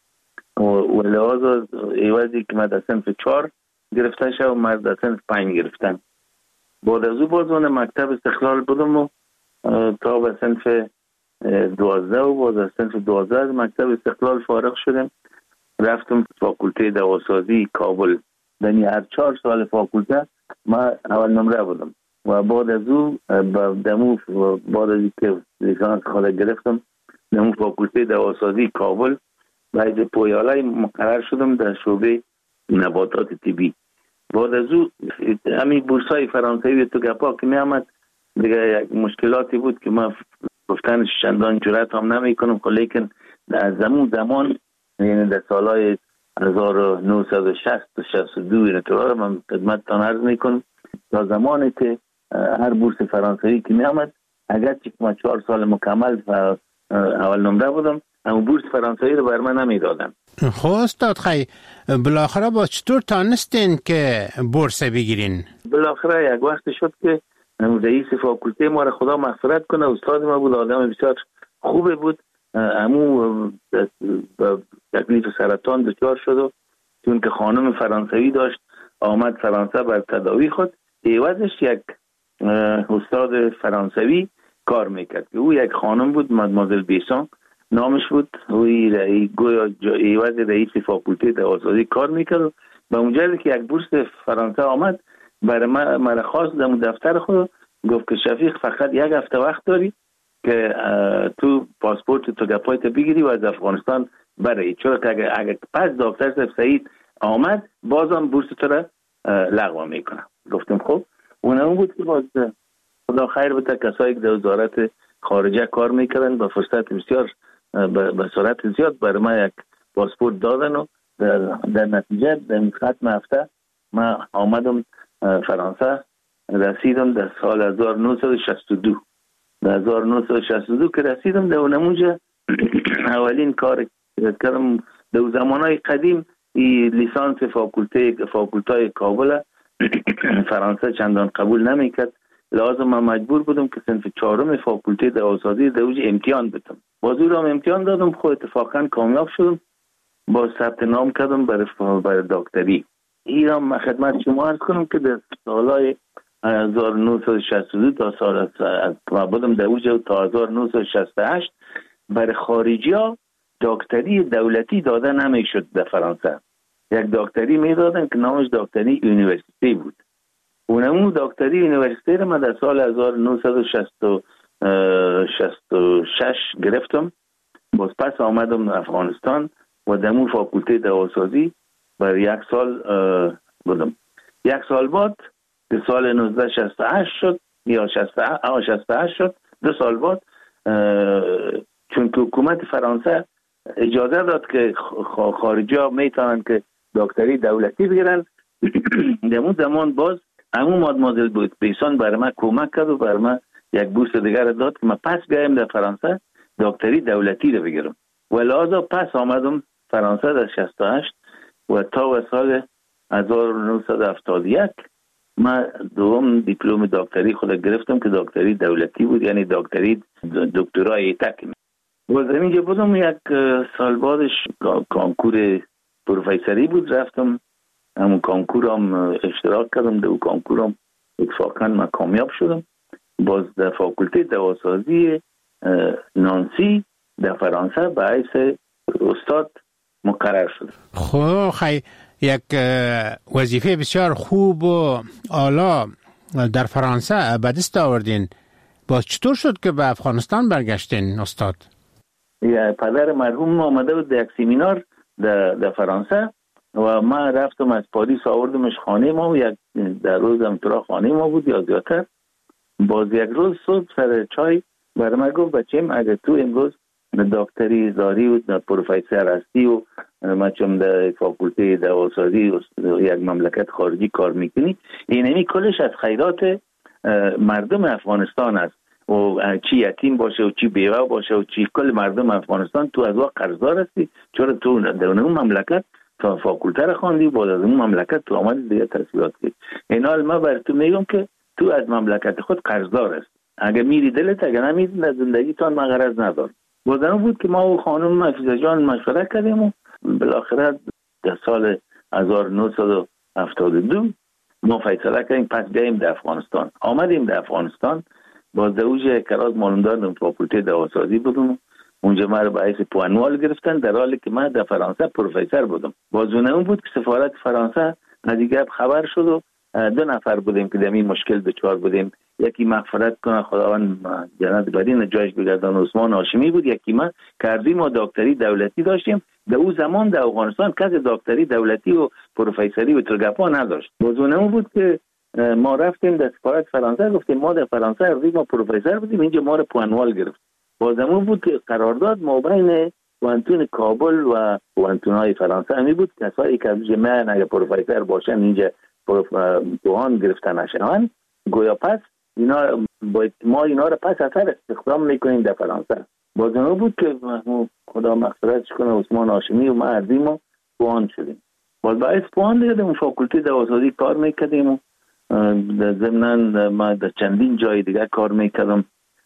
و لحاظا ایوازی که من در صنف چهار گرفتن شد و مرد در صنف پنج گرفتن. بعد از او بازون مکتب استقلال بودم و تا به صنف دوازده و بعد از صنف دوازده از مکتب استقلال فارغ شدم. رفتم فاکولته دواسازی کابل. در هر چهار سال فاکولته ما اول نمره بودم و بعد از او دمو بعد از که لیسانس خود گرفتم دمو فاکولته دواسازی کابل بعد پویالای مقرر شدم در شعبه نباتات طبی. بعد از او همین بورسای فرانسوی تو گپا که می آمد دیگه یک مشکلاتی بود که ما گفتنش چندان جرأت هم نمی کنم، لیکن در زمان زمان یعنی در سالهای هزار و نهصد و شصت و شصت و دو این طور من خدمتتان عرض میکنم تا زمانی که هر بورس فرانسوی که می آمد اگرچه ما چهار سال مکمل اول نمره بودم اما بورس فرانسوی رو بر من نمی دادن. خب استاد خی بالاخره با چطور تانستین که بورس بگیرین؟ بالاخره یک وقت شد که رئیس فاکولته ما را خدا مغفرت کنه استاد ما بود، آدم بسیار خوبه بود، امو تکلیف سرطان دچار شد و چون که خانم فرانسوی داشت آمد فرانسه بر تداوی خود، ایوازش یک استاد فرانسوی کار میکرد که او یک خانم بود مادمازل بیسان نامش بود، اوی گویا ایواز رئیس فاکولته دواسازی کار میکرد و به اونجایی که یک بورس فرانسه آمد برای من مرا خواست در دفتر خود گفت که شفیق فقط یک هفته وقت داری که تو پاسپورت تو گپایت بگیری و از افغانستان برای چرا که اگر, اگر پس دکتر صاحب سعید آمد بازم بورس تو را لغو میکنم. گفتم خب اون اون بود که باز خدا خیر بده کسایی که در وزارت خارجه کار میکردن با فرصت بسیار به صورت زیاد برای ما یک پاسپورت دادن و در, در نتیجه در ختم هفته ما آمدم فرانسه، رسیدم در سال هزار و نهصد و شصت و دو در هزار و نهصد و شصت و دو که رسیدم در اونمونجا اولین کار کردم در زمانهای قدیم ای لیسانس فاکولته فاکولتای کابل فرانسه چندان قبول نمیکرد، لازم من مجبور بودم که صنف چهارم فاکولته دواسازی در اوج امتحان بدم. بازور هم امتحان دادم، خود اتفاقا کامیاب شدم، با ثبت نام کردم برای برای دکتری. ایران خدمت شما عرض کنم که در سالهای هزار و نهصد و شصت و دو تا سال ما بودم در اوج تا هزار و نهصد و شصت و هشت برای خارجی ها دکتری دولتی داده نمیشد در فرانسه. یک دکتری میدادن که نامش دکتری یونیورسیتی بود. اونمون دکتری یونیورسیتی رو من در سال هزار و نهصد و شصت و شش گرفتم. باز پس آمدم افغانستان و دمو فاکولته دواسازی برای یک سال بودم. یک سال بعد به سال نوزده و شصت و هشت شد یا شصت و هشت شد، دو سال بعد چون که حکومت فرانسه اجازه داد که خارجی ها میتونن که دکتری دولتی بگیرن، دمون زمان باز همون مادمازل بود بیسان برای من کمک کرد و برای من یک بورس دیگر داد که من پس بیایم در فرانسه دکتری دولتی رو بگیرم و لحاظا پس آمدم فرانسه در شصت و هشت و تا و سال هزار و نهصد و هفتاد و یک من دوم دیپلم دکتری خود گرفتم که دکتری دولتی بود، یعنی دکتری دکترای تک. و زمینجا بودم یک سال بعدش کانکور پروفیسری بود، رفتم همون کانکور هم اشتراک کردم، در کانکور هم اتفاقا من کامیاب شدم. باز در فاکولته دواسازی نانسی در فرانسه به حیث استاد مقرر شد. خب خیلی یک وظیفه بسیار خوب و اعلی در فرانسه به دست آوردین. باز چطور شد که به افغانستان برگشتین استاد؟ یا پدر مرحوم آمده بود در یک سمینار در, در فرانسه و من رفتم از پاریس آوردمش خانه ما و یک در روز هم ترا خانه ما بود یا زیادتر. باز یک روز صبح سر چای برای من گفت بچیم اگر تو امروز دکتری زاری و پروفیسر هستی و من چون در فاکولته دواسازی یک مملکت خارجی کار میکنی، اینمی کلش از خیرات مردم افغانستان است و چی یتیم باشه و چی بیوه باشه و چی کل مردم افغانستان تو از واقع قرضدار هستی، چرا تو در اون مملکت تا فاکولته را خواندی و بعد از اون مملکت تو آمدی دیگه تحصیلات کردی. این حال من بر تو میگم که تو از مملکت خود قرضدار است، اگه میری دلت، اگه نمیری در زندگی تان من غرض ندارم. بودن بود که ما و خانم مفیزه جان مشورت کردیم و بالاخره در سال هزار و نهصد و هفتاد و دو ما فیصله کردیم پس بیاییم در افغانستان. آمدیم در افغانستان، باز در اوج کراز معلومدار فاکولته دواسازی بودم. اونجا ما رو به حیث پوانوال گرفتن در حالی که من در فرانسه پروفسور بودم. باز اون بود که سفارت فرانسه نزدیک خبر شد و دو نفر بودیم که در این مشکل دچار بودیم. یکی مغفرت کنه خداوند جنت بدین جایش بگردان عثمان هاشمی بود، یکی ما کردیم ما دکتری دولتی داشتیم. در اون زمان در افغانستان کسی دکتری دولتی و پروفسوری و ترگپا نداشت. باز اون بود که ما رفتیم در سفارت فرانسه گفتیم ما در فرانسه رفتیم ما پروفسور بودیم، اینجا ما رو پوانوال گرفت. باز اون بود که قرارداد مابین پوانتون کابل و پوانتون‌های فرانسه همی بود، کسایی که از جمعه اگه پروفسور باشن اینجا پوان گرفتن نشن گویا پس اینا باید ما اینا رو پس اثر استخدام میکنیم در فرانسه. باز اون بود که خدا مغفرتش کنه عثمان هاشمی و ما اردیم و پوان شدیم. باز باعث پوان دیگه در فاکولته دواسازی کار میکردیم و در ضمن ما در چندین جای دیگه کار میکردم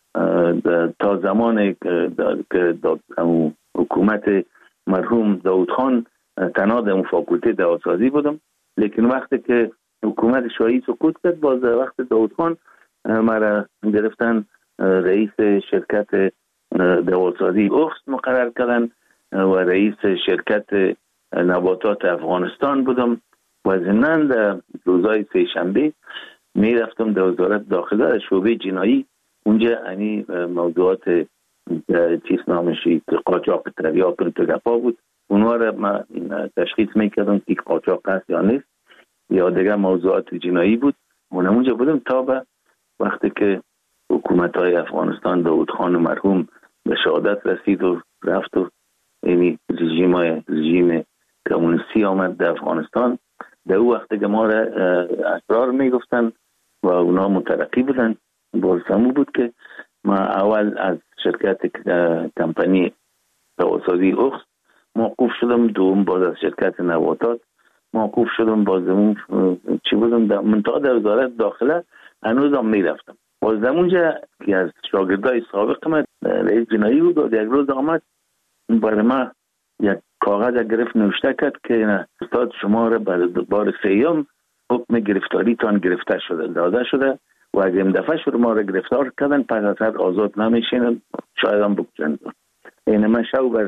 تا زمان که حکومت مرحوم داود خان تنها در فاکولته دواسازی بودم. لیکن وقتی که حکومت شاهی سقوط کرد، باز وقت داود خان مرا گرفتن رئیس شرکت دواسازی اخست مقرر کردن و رئیس شرکت نباتات افغانستان بودم و ضمناً در روزهای سه شنبه می رفتم در وزارت داخله شعبه جنایی. اونجا یعنی موضوعات چیز نامشی قاچاق تریاک و تگپا بود، اونها را من تشخیص میکردم که قاچاق هست یا نیست یا دیگر موضوعات جنایی بود. اونجا بودم تا به وقتی که حکومت های افغانستان داود خان مرحوم به شهادت رسید و رفت و یعنی رژیم های رژیم کمونیستی آمد در افغانستان. در او وقتی که ما را اسرار میگفتن و اونا مترقی بودن، بارسامو بود که ما اول از شرکت کمپانی دواسازی اخست موقوف شدم، دوم باز از شرکت نباتات موقوف شدم، بازمون چی بودم در منطقه در وزارت داخله هنوز هم میرفتم. باز اونجا که از شاگردای سابق من رئیس جنایی بود و یک روز آمد برای ما یک کاغذ گرفت نوشته کرد که استاد شما را برای بار سیوم حکم گرفتاری تان گرفته شده داده شده و اگه این دفعه شروع ما را گرفتار کردن پس از حد آزاد نمیشین، شاید هم بکشن. این من شو بر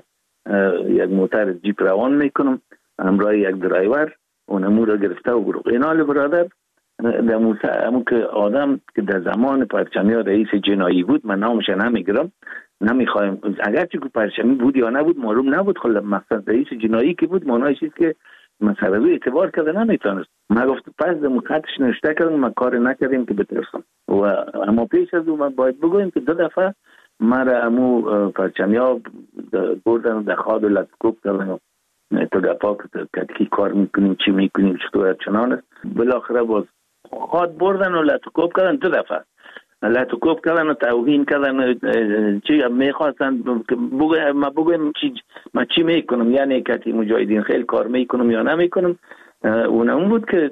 یک موتر جیپ روان میکنم همراه یک درایور اونمو را گرفته و برو. این حال برادر در موسیقی همون که آدم که در زمان پرچمی رئیس جنایی بود، من نامش نمیگرم نمیخوایم، اگرچه که پرچمی بود یا نبود معلوم نبود، خب مقصد رئیس جنایی که بود معنیش است که مثلا روی اعتبار کرده نمیتونست. من گفت پس در مقدش نشته کردم ما کار نکردیم که بترسم و اما پیش از اون من باید بگویم که دو دفعه مرا امو پرچمی ها بردن در خواد و لطکوب کردن تو دفعه که کار میکنیم چی میکنیم چطور چنان است. بالاخره باز خواد بردن و لطکوب کردن، دو دفعه لطکوب کردن و توهین کردن، چی میخواستن بگویم ما بگویم چی ما چی میکنم، یعنی کتی مجاهدین خیلی کار میکنم یا نمیکنم. اون اون بود که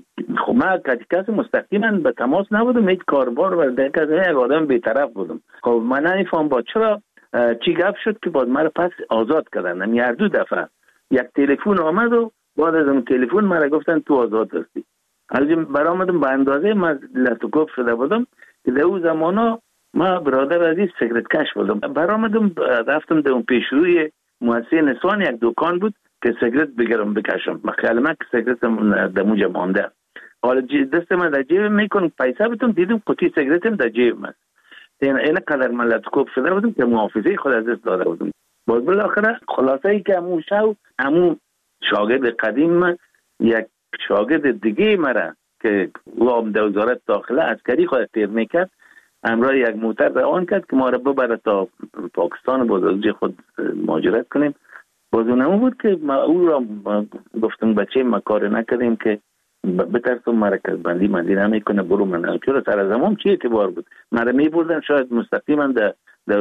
خب من کتی کسی مستقیما به تماس نبودم، هیچ کاربار و یک آدم بی‌طرف بودم. خب من نمیفهم با چرا چی گپ شد که باز مرا پس آزاد کردن. یعنی هر دو دفعه یک تلفن آمد و بعد از اون تلفن مرا گفتن تو آزاد هستی. حالا برآمدم به اندازه من لطکوب شده بودم که در اون زمانا ما برادر عزیز سیگرت کش بودم. برآمدم رفتم در اون پیشروی مؤسسه نسوان یک دکان بود که سیگرت بگیرم بکشم. خیال من که سیگرت در موجه مانده. حالا دست من در جیب میکنم پیسه بتونم دیدم قطعی سیگرتم در جیب من. این قدر من لطکوب شده بودم که محافظه خود از دست داده بودم. باز بالاخره خلاصه ای که امو شو امو شاگرد قدیم من یک شاگرد دیگه مرا که او در وزارت داخله عسکری خود تیر میکرد همراه یک موتر روان کرد که ما را ببره تا پاکستان باز از خود مهاجرت کنیم. باز اونمو بود که ما او را گفتم بچه ما کار نکردیم که بترسم مرکز بندی مندی نمیکنه برو من چرا سر زمان چی اعتبار بود مرا میبردن شاید مستقیما در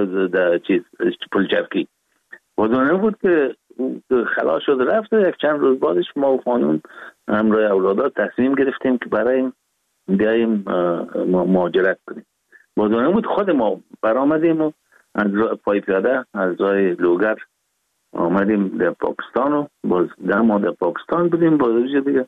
در چیز پلچرکی. باز اونمو بود که خلاص شد رفت. یک چند روز بعدش ما و خانم همراه اولادات تصمیم گرفتیم که برای بیاییم مهاجرت کنیم. باز اونمو بود خود ما برآمدیم و از پای پیاده از راه لوگر آمدیم در پاکستان و باز ده ماه در پاکستان بودیم. باز دیگه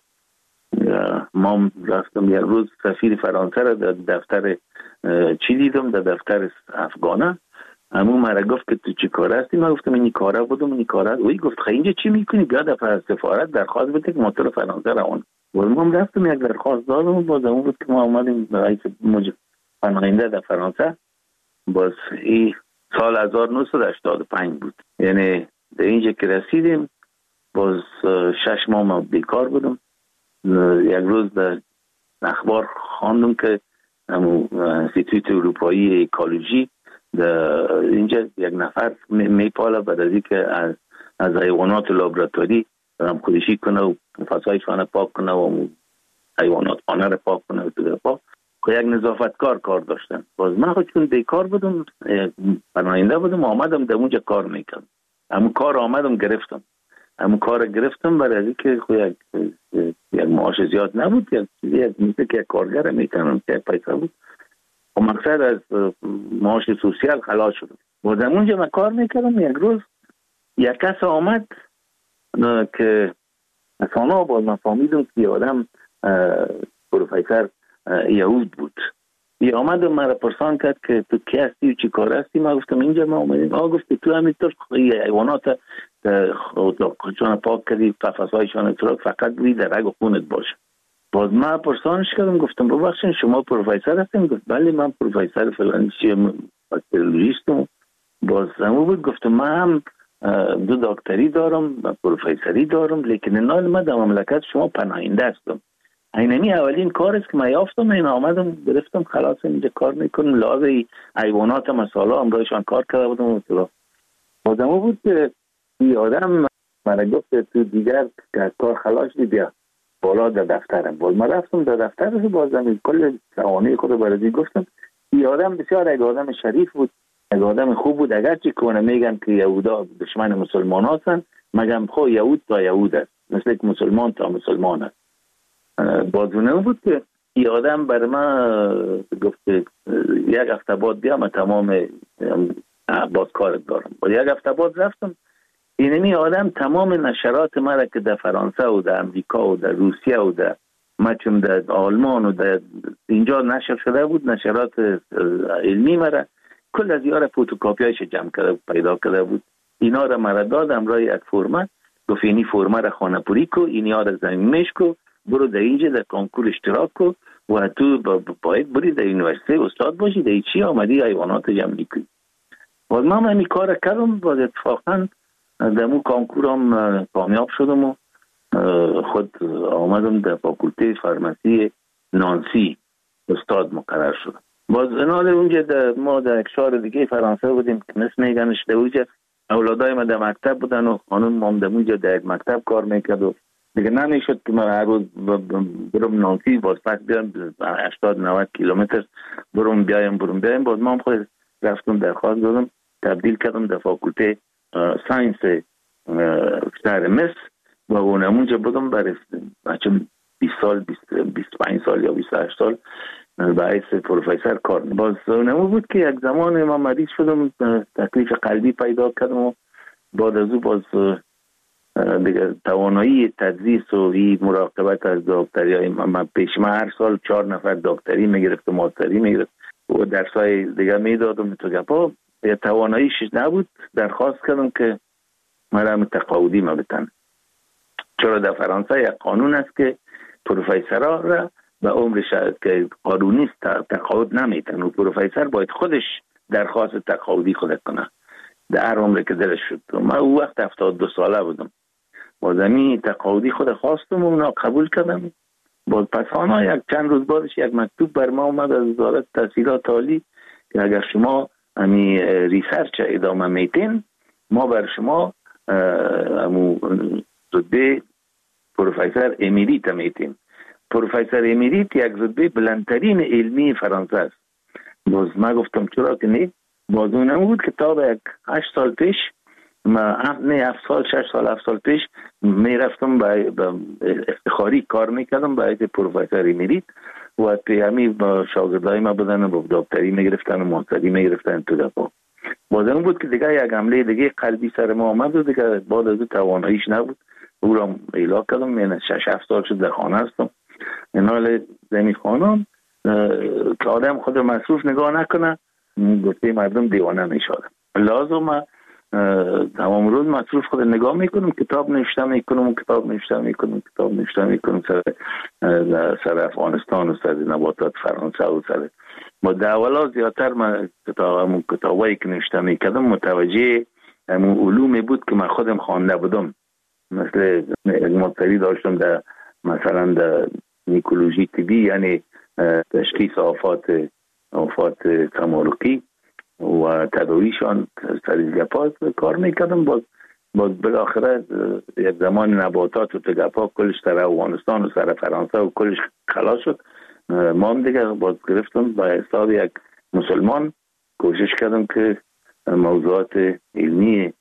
ما رفتم یک روز سفیر فرانسه را در دفتر چی دیدم در دفتر افغانه. همون مرا گفت که تو چی کار هستی؟ من گفتم این کاره بودم این کاره. اوی گفت خیلی اینجا چی میکنی؟ بیا دفتر سفارت درخواست بده که موتور فرانسه روان. باز ما رفتم یک درخواست دادم و باز اون بود که ما آمدیم رئیس پناهنده در فرانسه. باز این سال هزار و نهصد و هشتاد و پنج بود. یعنی در اینجا که رسیدیم باز شش ماه ما بیکار بودم. یک روز در اخبار خواندم که انستیتوت اروپایی اکولوژی در اینجا یک نفر میپاله بعد از اینکه از از حیوانات لابراتوری خودکشی کنه و فضایشان پاک کنه و حیوانات خانه رو پاک کنه و تو پاک که یک نظافتکار کار داشتن. باز من خود چون بیکار بودم پناهنده بودم آمدم در اونجا کار میکردم. همون کار آمدم گرفتم همون کار گرفتم برای از اینکه خود یک یک معاش زیاد نبود یک یک مثل که یک کارگر میتونم که پیسه بود و مقصد از معاش سوسیال خلاص شدم. باز اونجا من کار میکردم. یک روز یک کس آمد که اصلا باز من فهمیدم که آدم پروفیسر یهود بود. یه آمد و مرا پرسان کرد که تو کی هستی و چی کار هستی؟ من گفتم اینجا ما آمدیم. آقا گفت تو همینطور حیوانات خودشان پاک کردی قفس‌هایشان اتراک فقط بوی در رگ و خونت باشه. باز من پرسانش کردم گفتم ببخشید شما پروفسور هستین؟ گفت بله من پروفسور فلانی چیه باکتریولوژیستم. باز همون بود گفتم من هم دو دکتری دارم پروفسوری دارم لیکن نه من در مملکت شما پناهنده هستم. اینمی اولین کار است که من یافتم این آمدم گرفتم خلاص اینجا کار میکنم لازم حیوانات مسالا همراهشان کار کرده بودم اطلاع. باز همون بود که این آدم من گفت تو دیگر که کار خلاص دی بیا بالا در دفترم. باز من رفتم در دفتر رو بازم کل سوانه خود برای گفتم. این آدم بسیار یک آدم شریف بود یک آدم خوب بود اگرچه کنه میگن که یهودا دشمن مسلمان هستن مگم خو یهود تا یهود است مثل که مسلمان تا مسلمان است. بازونه بود که این آدم بر من گفت یک هفته بعد بیام تمام باز کارت دارم. با یک هفته بعد رفتم. اینمی آدم تمام نشرات مرا که در فرانسه و در امریکا و در روسیه و در ما چون در آلمان و در اینجا نشر شده بود، نشرات علمی مرا کل از یاره فوتوکاپیایش جمع کرده پیدا کرده بود. اینا را مرا داد امرای یک فرمه، گفت اینی فرمه را خانه پوری کو، اینی ها را زمینش کو، برو در اینجا در کنکور اشتراک کو و تو باید بری در یونیورسیته استاد باشی، در چی آمدی حیوانات جمع میکنی. و من همی کار کردم و اتفاقا در مو کنکورم کامیاب شدم و خود آمدم در فاکولته فارمسی نانسی استاد مقرر شدم. باز انال اونجا در ما در یک شهر دیگه فرانسه بودیم که نصف میگنش در اونجا اولادای ما در مکتب بودن و خانم مام در اونجا در یک مکتب کار میکرد و دیگه نمیشد که من هر روز برم نانسی باز پس بیام هشتاد نود کیلومتر برم بیایم برم بیایم. باز ما خود رفتم درخواست دادم تبدیل کردم در فاکولته ساینس شهر مصر و اونمونجا بودم برای بچه بیست سال بیست و پنج سال یا بیست و هشت سال به حیث پروفیسور کار. باز اونمو بود که یک زمان من مریض شدم، تکلیف قلبی پیدا کردم و بعد از او باز دیگه توانایی تدریس و این مراقبت از دکتری های من پیش من هر سال چهار نفر دکتری میگرفت و ماستری میگرفت و درسای دیگه میدادم تو گپا. یه تواناییش نبود، درخواست کردم که مرا تقاعدی ما بتن، چرا در فرانسه یک قانون است که پروفیسورها را به عمر شاید که قانونیست تقاعد نمیتن و پروفیسور باید خودش درخواست تقاعدی خود کنه در هر عمر که دلش شد. من او وقت هفتاد و دو ساله بودم، با زمین تقاعدی خود خواستم و اونا قبول کردم. باز پس آنها یک چند روز بعدش یک مکتوب بر ما اومد از وزارت تحصیلات عالی که اگر شما امی ریسرچ ادامه میتین ما بر شما امو رتبه پروفیسور امیریت میتین. پروفیسور امیریت یک رتبه بلندترین علمی فرانسه است. باز ما گفتم چرا که نه. باز اونم بود که تا به یک هشت سال پیش ما نه هفت سال شش سال هفت سال پیش میرفتم به افتخاری کار میکردم به حیث پروفیسور امیریت و پیامی با شاگردای ما بودن و با دکتری میگرفتن و ماستری میگرفتن تو دفعه. باز اون بود که دیگه یک حمله دیگه قلبی سر ما آمد و دیگه بعد از تواناییش نبود، او را ایلا کردم. من شش هفت سال شد در خانه هستم. این حال زمین خانم که آدم خود مصروف نگاه نکنه گفته مردم دیوانه میشادم. لازم تمام روز مصروف خود نگاه میکنم، کتاب نوشته میکنم کتاب نوشته میکنم کتاب نوشته میکنم سر سر افغانستان و سر نباتات فرانسه و سر با دولا زیادتر من کتاب کتابایی که نوشته میکردم متوجه علومی بود که من خودم خوانده بودم. مثل مطلعی داشتم در مثلا در نیکولوژی طبی، یعنی تشخیص آفات آفات تمارکی و تداویشان سر گپا کار میکردم. باز باز بالاخره یک زمان نباتات و تگپا کلش سر افغانستان و سر فرانسه و کلش خلاص شد. ما هم دیگه باز گرفتم با حساب یک مسلمان کوشش کردم که موضوعات علمی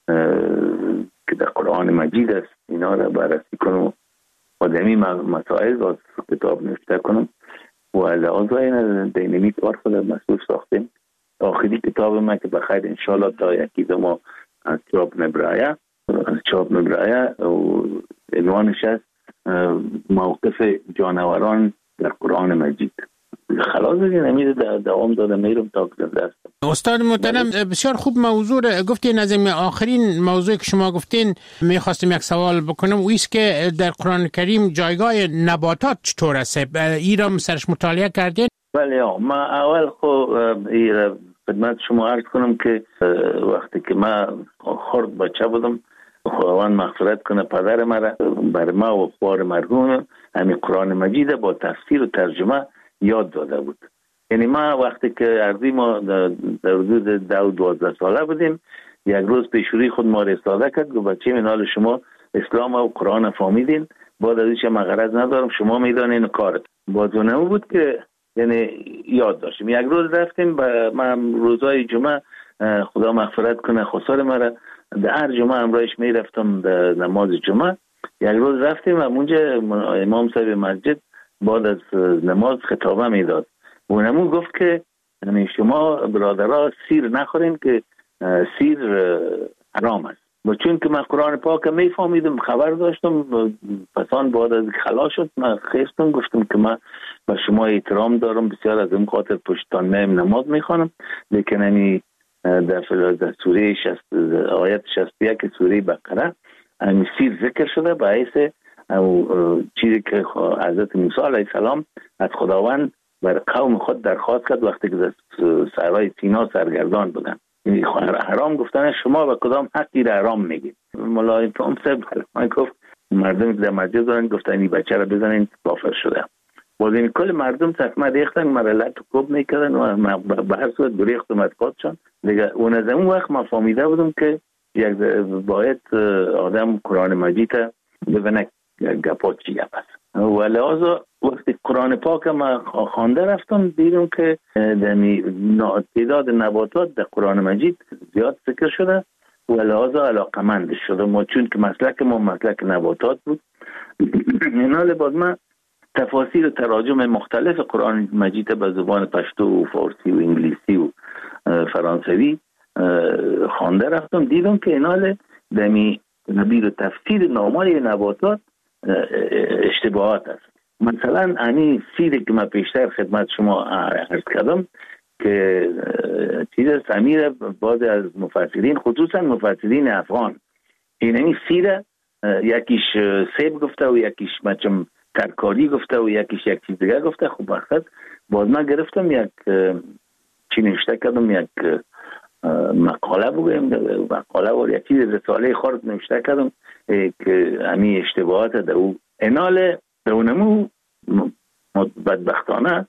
که در قرآن مجید است اینا را بررسی کنم و دمی مسائل باز کتاب نوشته کنم و لحاظ این دینامیک کار خود مسئول ساختیم. آخری کتاب من که بخیر انشالله تا یکی دو ماه از چاپ نبرایه از چاپ نبرایه و عنوانش است موقف جانوران در قرآن مجید. خلاص دیگه نمیده دوام داده میرم تا که دستم. استاد محترم بسیار خوب موضوع گفتین. از این آخرین موضوع که شما گفتین میخواستم یک سوال بکنم و ایست که در قرآن کریم جایگاه نباتات چطور است؟ این را سرش مطالعه کردین؟ بله ما اول خب این خدمت شما عرض کنم که وقتی که ما خرد بچه بودم خداوند مغفرت کنه پدر مرا بر ما و خوار مرحوم همین قرآن مجید با تفسیر و ترجمه یاد داده بود. یعنی ما وقتی که ارزی ما در حدود ده و دوازده ساله بودیم یک روز پیشوری خود ما را استاده کرد گفت بچه من حال شما اسلام و قرآن فهمیدین بعد ازش من غرض ندارم شما میدانین کارت. بازونه بود که یعنی یاد داشتیم. یک روز رفتیم با من روزای جمعه خدا مغفرت کنه خسار مرا در هر جمعه امرایش میرفتم در نماز جمعه. یک روز رفتیم و اونجا امام صاحب مسجد بعد از نماز خطابه میداد و اونمون گفت که یعنی شما برادرها سیر نخورین که سیر حرام است. و چون که من قرآن پاک میفهمیدم، خبر داشتم، پسان بعد از خلاص شد من خیستم گفتم که من به شما احترام دارم بسیار، از این خاطر پشتان میم نماز میخوانم، لیکن یعنی در در سوره شصت آیت شصت و یک سوره بقره این سیر ذکر شده باعث او چیزی که حضرت موسی علیه السلام از خداوند بر قوم خود درخواست کرد وقتی که در صحرای سینا سرگردان بودن. این حرام گفتن شما و کدام حقی را حرام میگید؟ مولای توم صاحب من گفت مردم در مسجد دارن، گفتن این بچه را بزنین کافر شده. باز این کل مردم تقما ریختن، مرلت کوب میکردن و به هر صورت بریختم از خودشان دیگه. اون از اون وقت ما فهمیده بودم که یک باید آدم قرآن مجید ببینه گپات چی گپ است. و لحاظا وقتی قرآن پاک ما خوانده رفتم دیدم که تعداد نباتات در قرآن مجید زیاد ذکر شده و لحاظا علاقمند شده ما، چون که مسلک ما مسلک نباتات بود. این حال بعد من تفاسیر و تراجم مختلف قرآن مجید به زبان پشتو و فارسی و انگلیسی و فرانسوی خوانده رفتم دیدم که این حال دمی نبیر تفسیر نامای نباتات اشتباهات است. مثلا امی سیری که من پیشتر خدمت شما عرض کردم که چیز سمیر بعضی از مفسرین خصوصا مفسرین افغان این امی سیر یکیش سیب گفته و یکیش مچم ترکاری گفته و یکیش یک چیز دیگه گفته. خب وقت باز من گرفتم یک چی نوشته کردم، یک مقاله بگویم مقاله و یک چیز رساله خارد نوشته کردم که امی اشتباهات در او انال در اونمو بدبختانه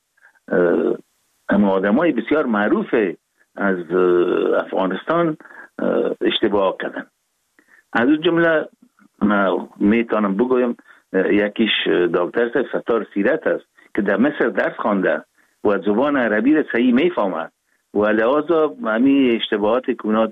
اما آدم های بسیار معروف از افغانستان اشتباه کردن. از اون جمله ما میتونم بگویم یکیش دکتر ستار سیرت است که در مصر درس خوانده و زبان عربی را صحیح میفهمد و لحاظا همین اشتباهات که اونا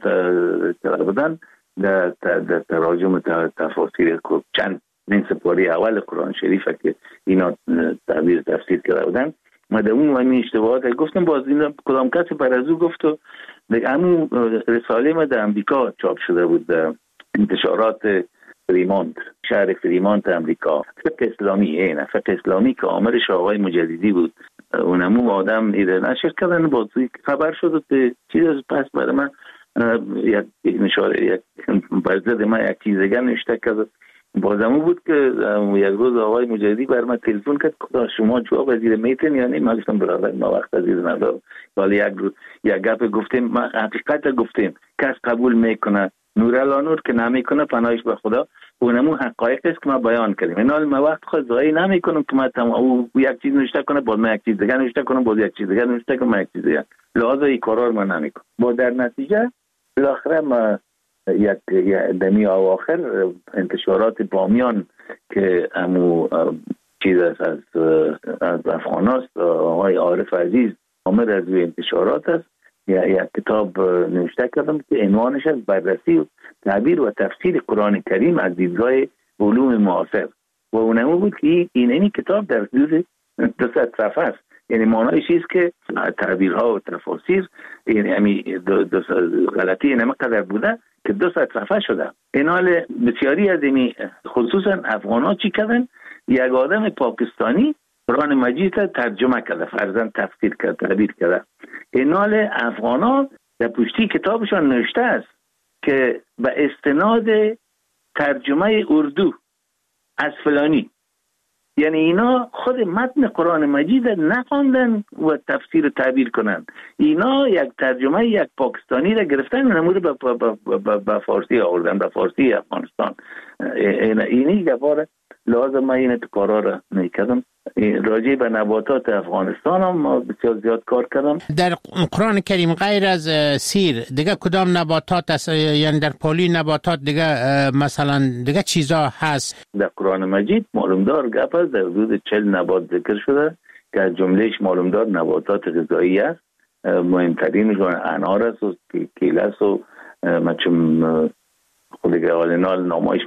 بودن در تراجم تفاسیر چند من سپاری اول قرآن شریفه که اینا تعبیر تفسیر کرده بودن ما در اون همین اشتباهات گفتم. باز این کدام کسی پر از او گفت و همون رساله ما در امریکا چاپ شده بود در انتشارات فریمونت، شهر فریمونت امریکا، فقه اسلامی اینه فقه اسلامی که آمرش آقای مجددی بود. اونمو آدم ایره نشر کردن بازی خبر شد که چیز پس برای من یک نشاره یک برزد من یک چیز دیگر نشته کرد. بازمو بود که یک روز آقای مجددی بر من تلفن کرد که شما جواب وزیر میتن یا نه؟ من گفتم برادر ما وقت عزیز ندارم، ولی یک روز یک گپ گفتیم، ما حقیقت گفتیم، کس قبول میکنه نورالا نور که نمیکنه پناهش به خدا. اونمو حقایق است که ما بیان کردیم. اینا ما وقت خود ضایع نمیکنم که ما تمام او یک چیز نوشته کنه بعد من یک چیز دیگه نوشته کنم بعد یک چیز دیگه نوشته کنم من یک چیز دیگه، لازم این کارا ما نمیکنم. با در نتیجه بالاخره ما یک دمی اواخر انتشارات بامیان که امو چیز از از افغاناست آقای عارف عزیز آمد از انتشارات است یک کتاب نوشته کردم که عنوانش از بررسی و تعبیر و تفسیر قرآن کریم از دیدگاه علوم معاصر و اونمو بود که این این کتاب در حدود دو صد صفحه است. یعنی معنایش است که تعبیرها و تفاسیر یعنی همین غلطی نمقدر بوده که دو صد صفحه شده. این حال بسیاری از این خصوصا افغان‌ها چی کردن؟ یک آدم پاکستانی قرآن مجید ترجمه کرده، فرضاً تفسیر کرده، تعبیر کرده. این حال افغان‌ها در پشتی کتابشان نوشته است که به استناد ترجمه اردو از فلانی، یعنی اینا خود متن قرآن مجید نخواندن و تفسیر و تعبیر کنن، اینا یک ترجمه یک پاکستانی را گرفتن و نموده به فارسی آوردن، به فارسی افغانستان. اینی گفاره لازم ما این کارا را میکردم. راجع به نباتات افغانستان هم بسیار زیاد کار کردم. در قرآن کریم غیر از سیر دیگه کدام نباتات است؟ یعنی در پولی نباتات دیگه مثلا دیگه چیزا هست؟ در قرآن مجید معلومدار گپ است در حدود چهل نبات ذکر شده که از جملهش معلومدار نباتات غذایی است. مهمترینش انار است و کیله است و مچم خود گوالنال نامایش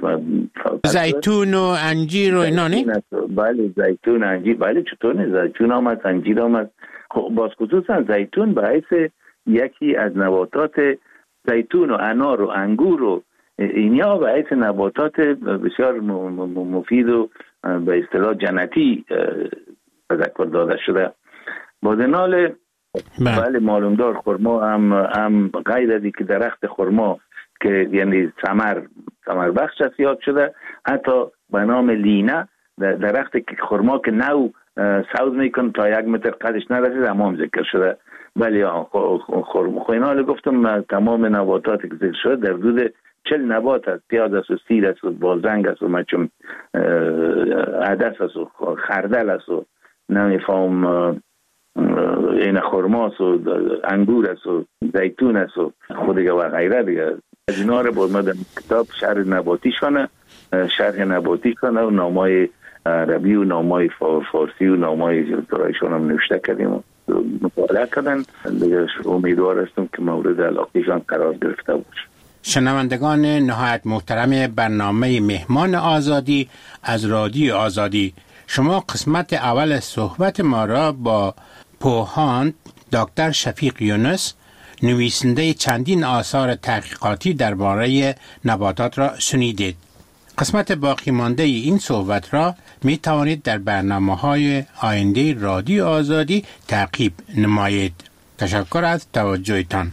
زیتون و انجیر و اینا نه؟ بله زیتون انجیر، بله چطور نه، زیتون آمد انجیر آمد. باز خصوصا زیتون به حیث یکی از نباتات زیتون و انار و انگور و اینیا به حیث نباتات بسیار مفید و به اصطلاح جنتی تذکر داده شده. بادنال بله معلوم دار خرما هم هم غیر از که درخت خرما که یعنی ثمر ثمر بخش است یاد شده، حتی به نام لینه درخت که خرما که نو سوز میکنه تا یک متر قدش نرسید هم ذکر شده. بله خرما خوینال گفتم تمام نباتات که ذکر شده در حدود چل نبات است، پیاز است و سیر است و بازرنگ است و مچم عدس است و خردل است و نمیفهم این خرماست و انگور است و زیتون است و خودگه و غیره دیگه. از اینا رو باید ما در کتاب شرح نباتیشانه شرح نباتیشانه و نامای عربی و نامای فارسی و نامای ترایشان هم نوشته کردیم و مطالعه کردن دیگه. امیدوار هستم که مورد علاقهشان قرار گرفته باشه. شنوندگان نهایت محترم برنامه مهمان آزادی از رادیو آزادی، شما قسمت اول صحبت ما را با پوهاند دکتر شفیق یونس، نویسنده چندین آثار تحقیقاتی درباره نباتات را شنیدید. قسمت باقی مانده این صحبت را می توانید در برنامه‌های آینده رادیو آزادی تعقیب نمایید. تشکر از توجهتان.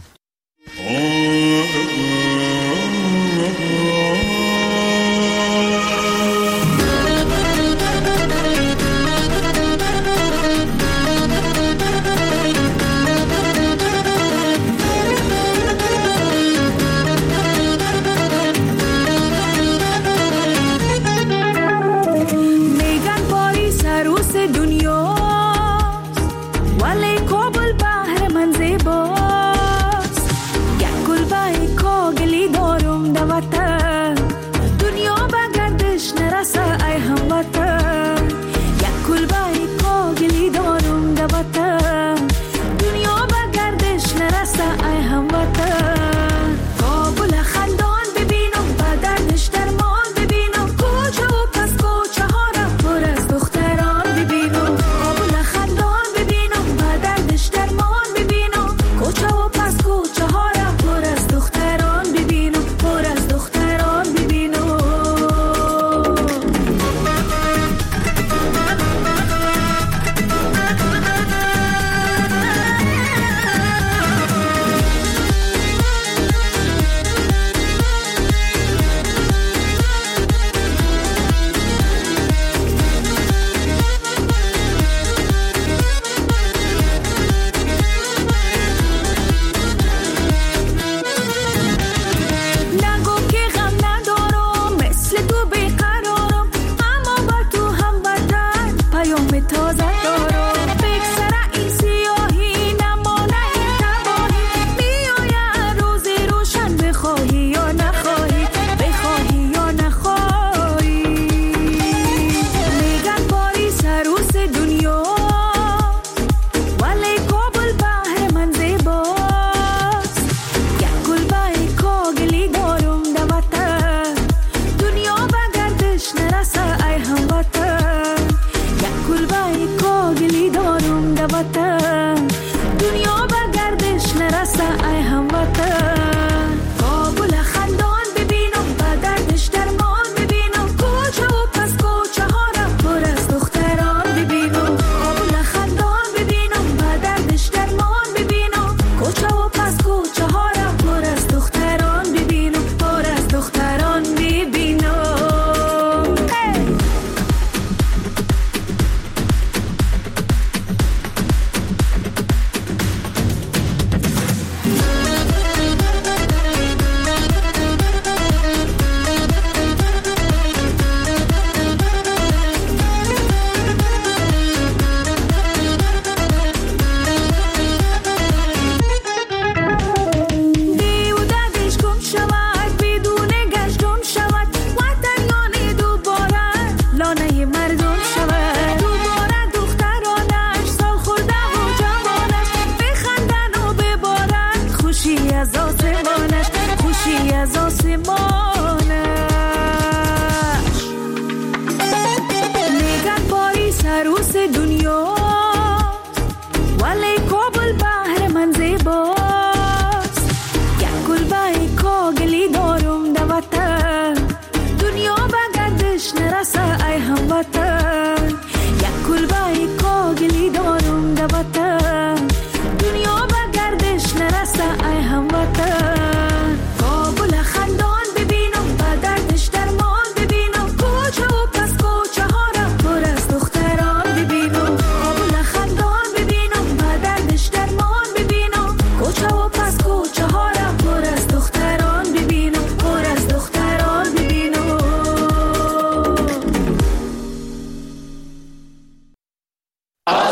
وطن دنیا به گردش نرسه ای هموطن یک کلبه کاگلی دارم ده وطن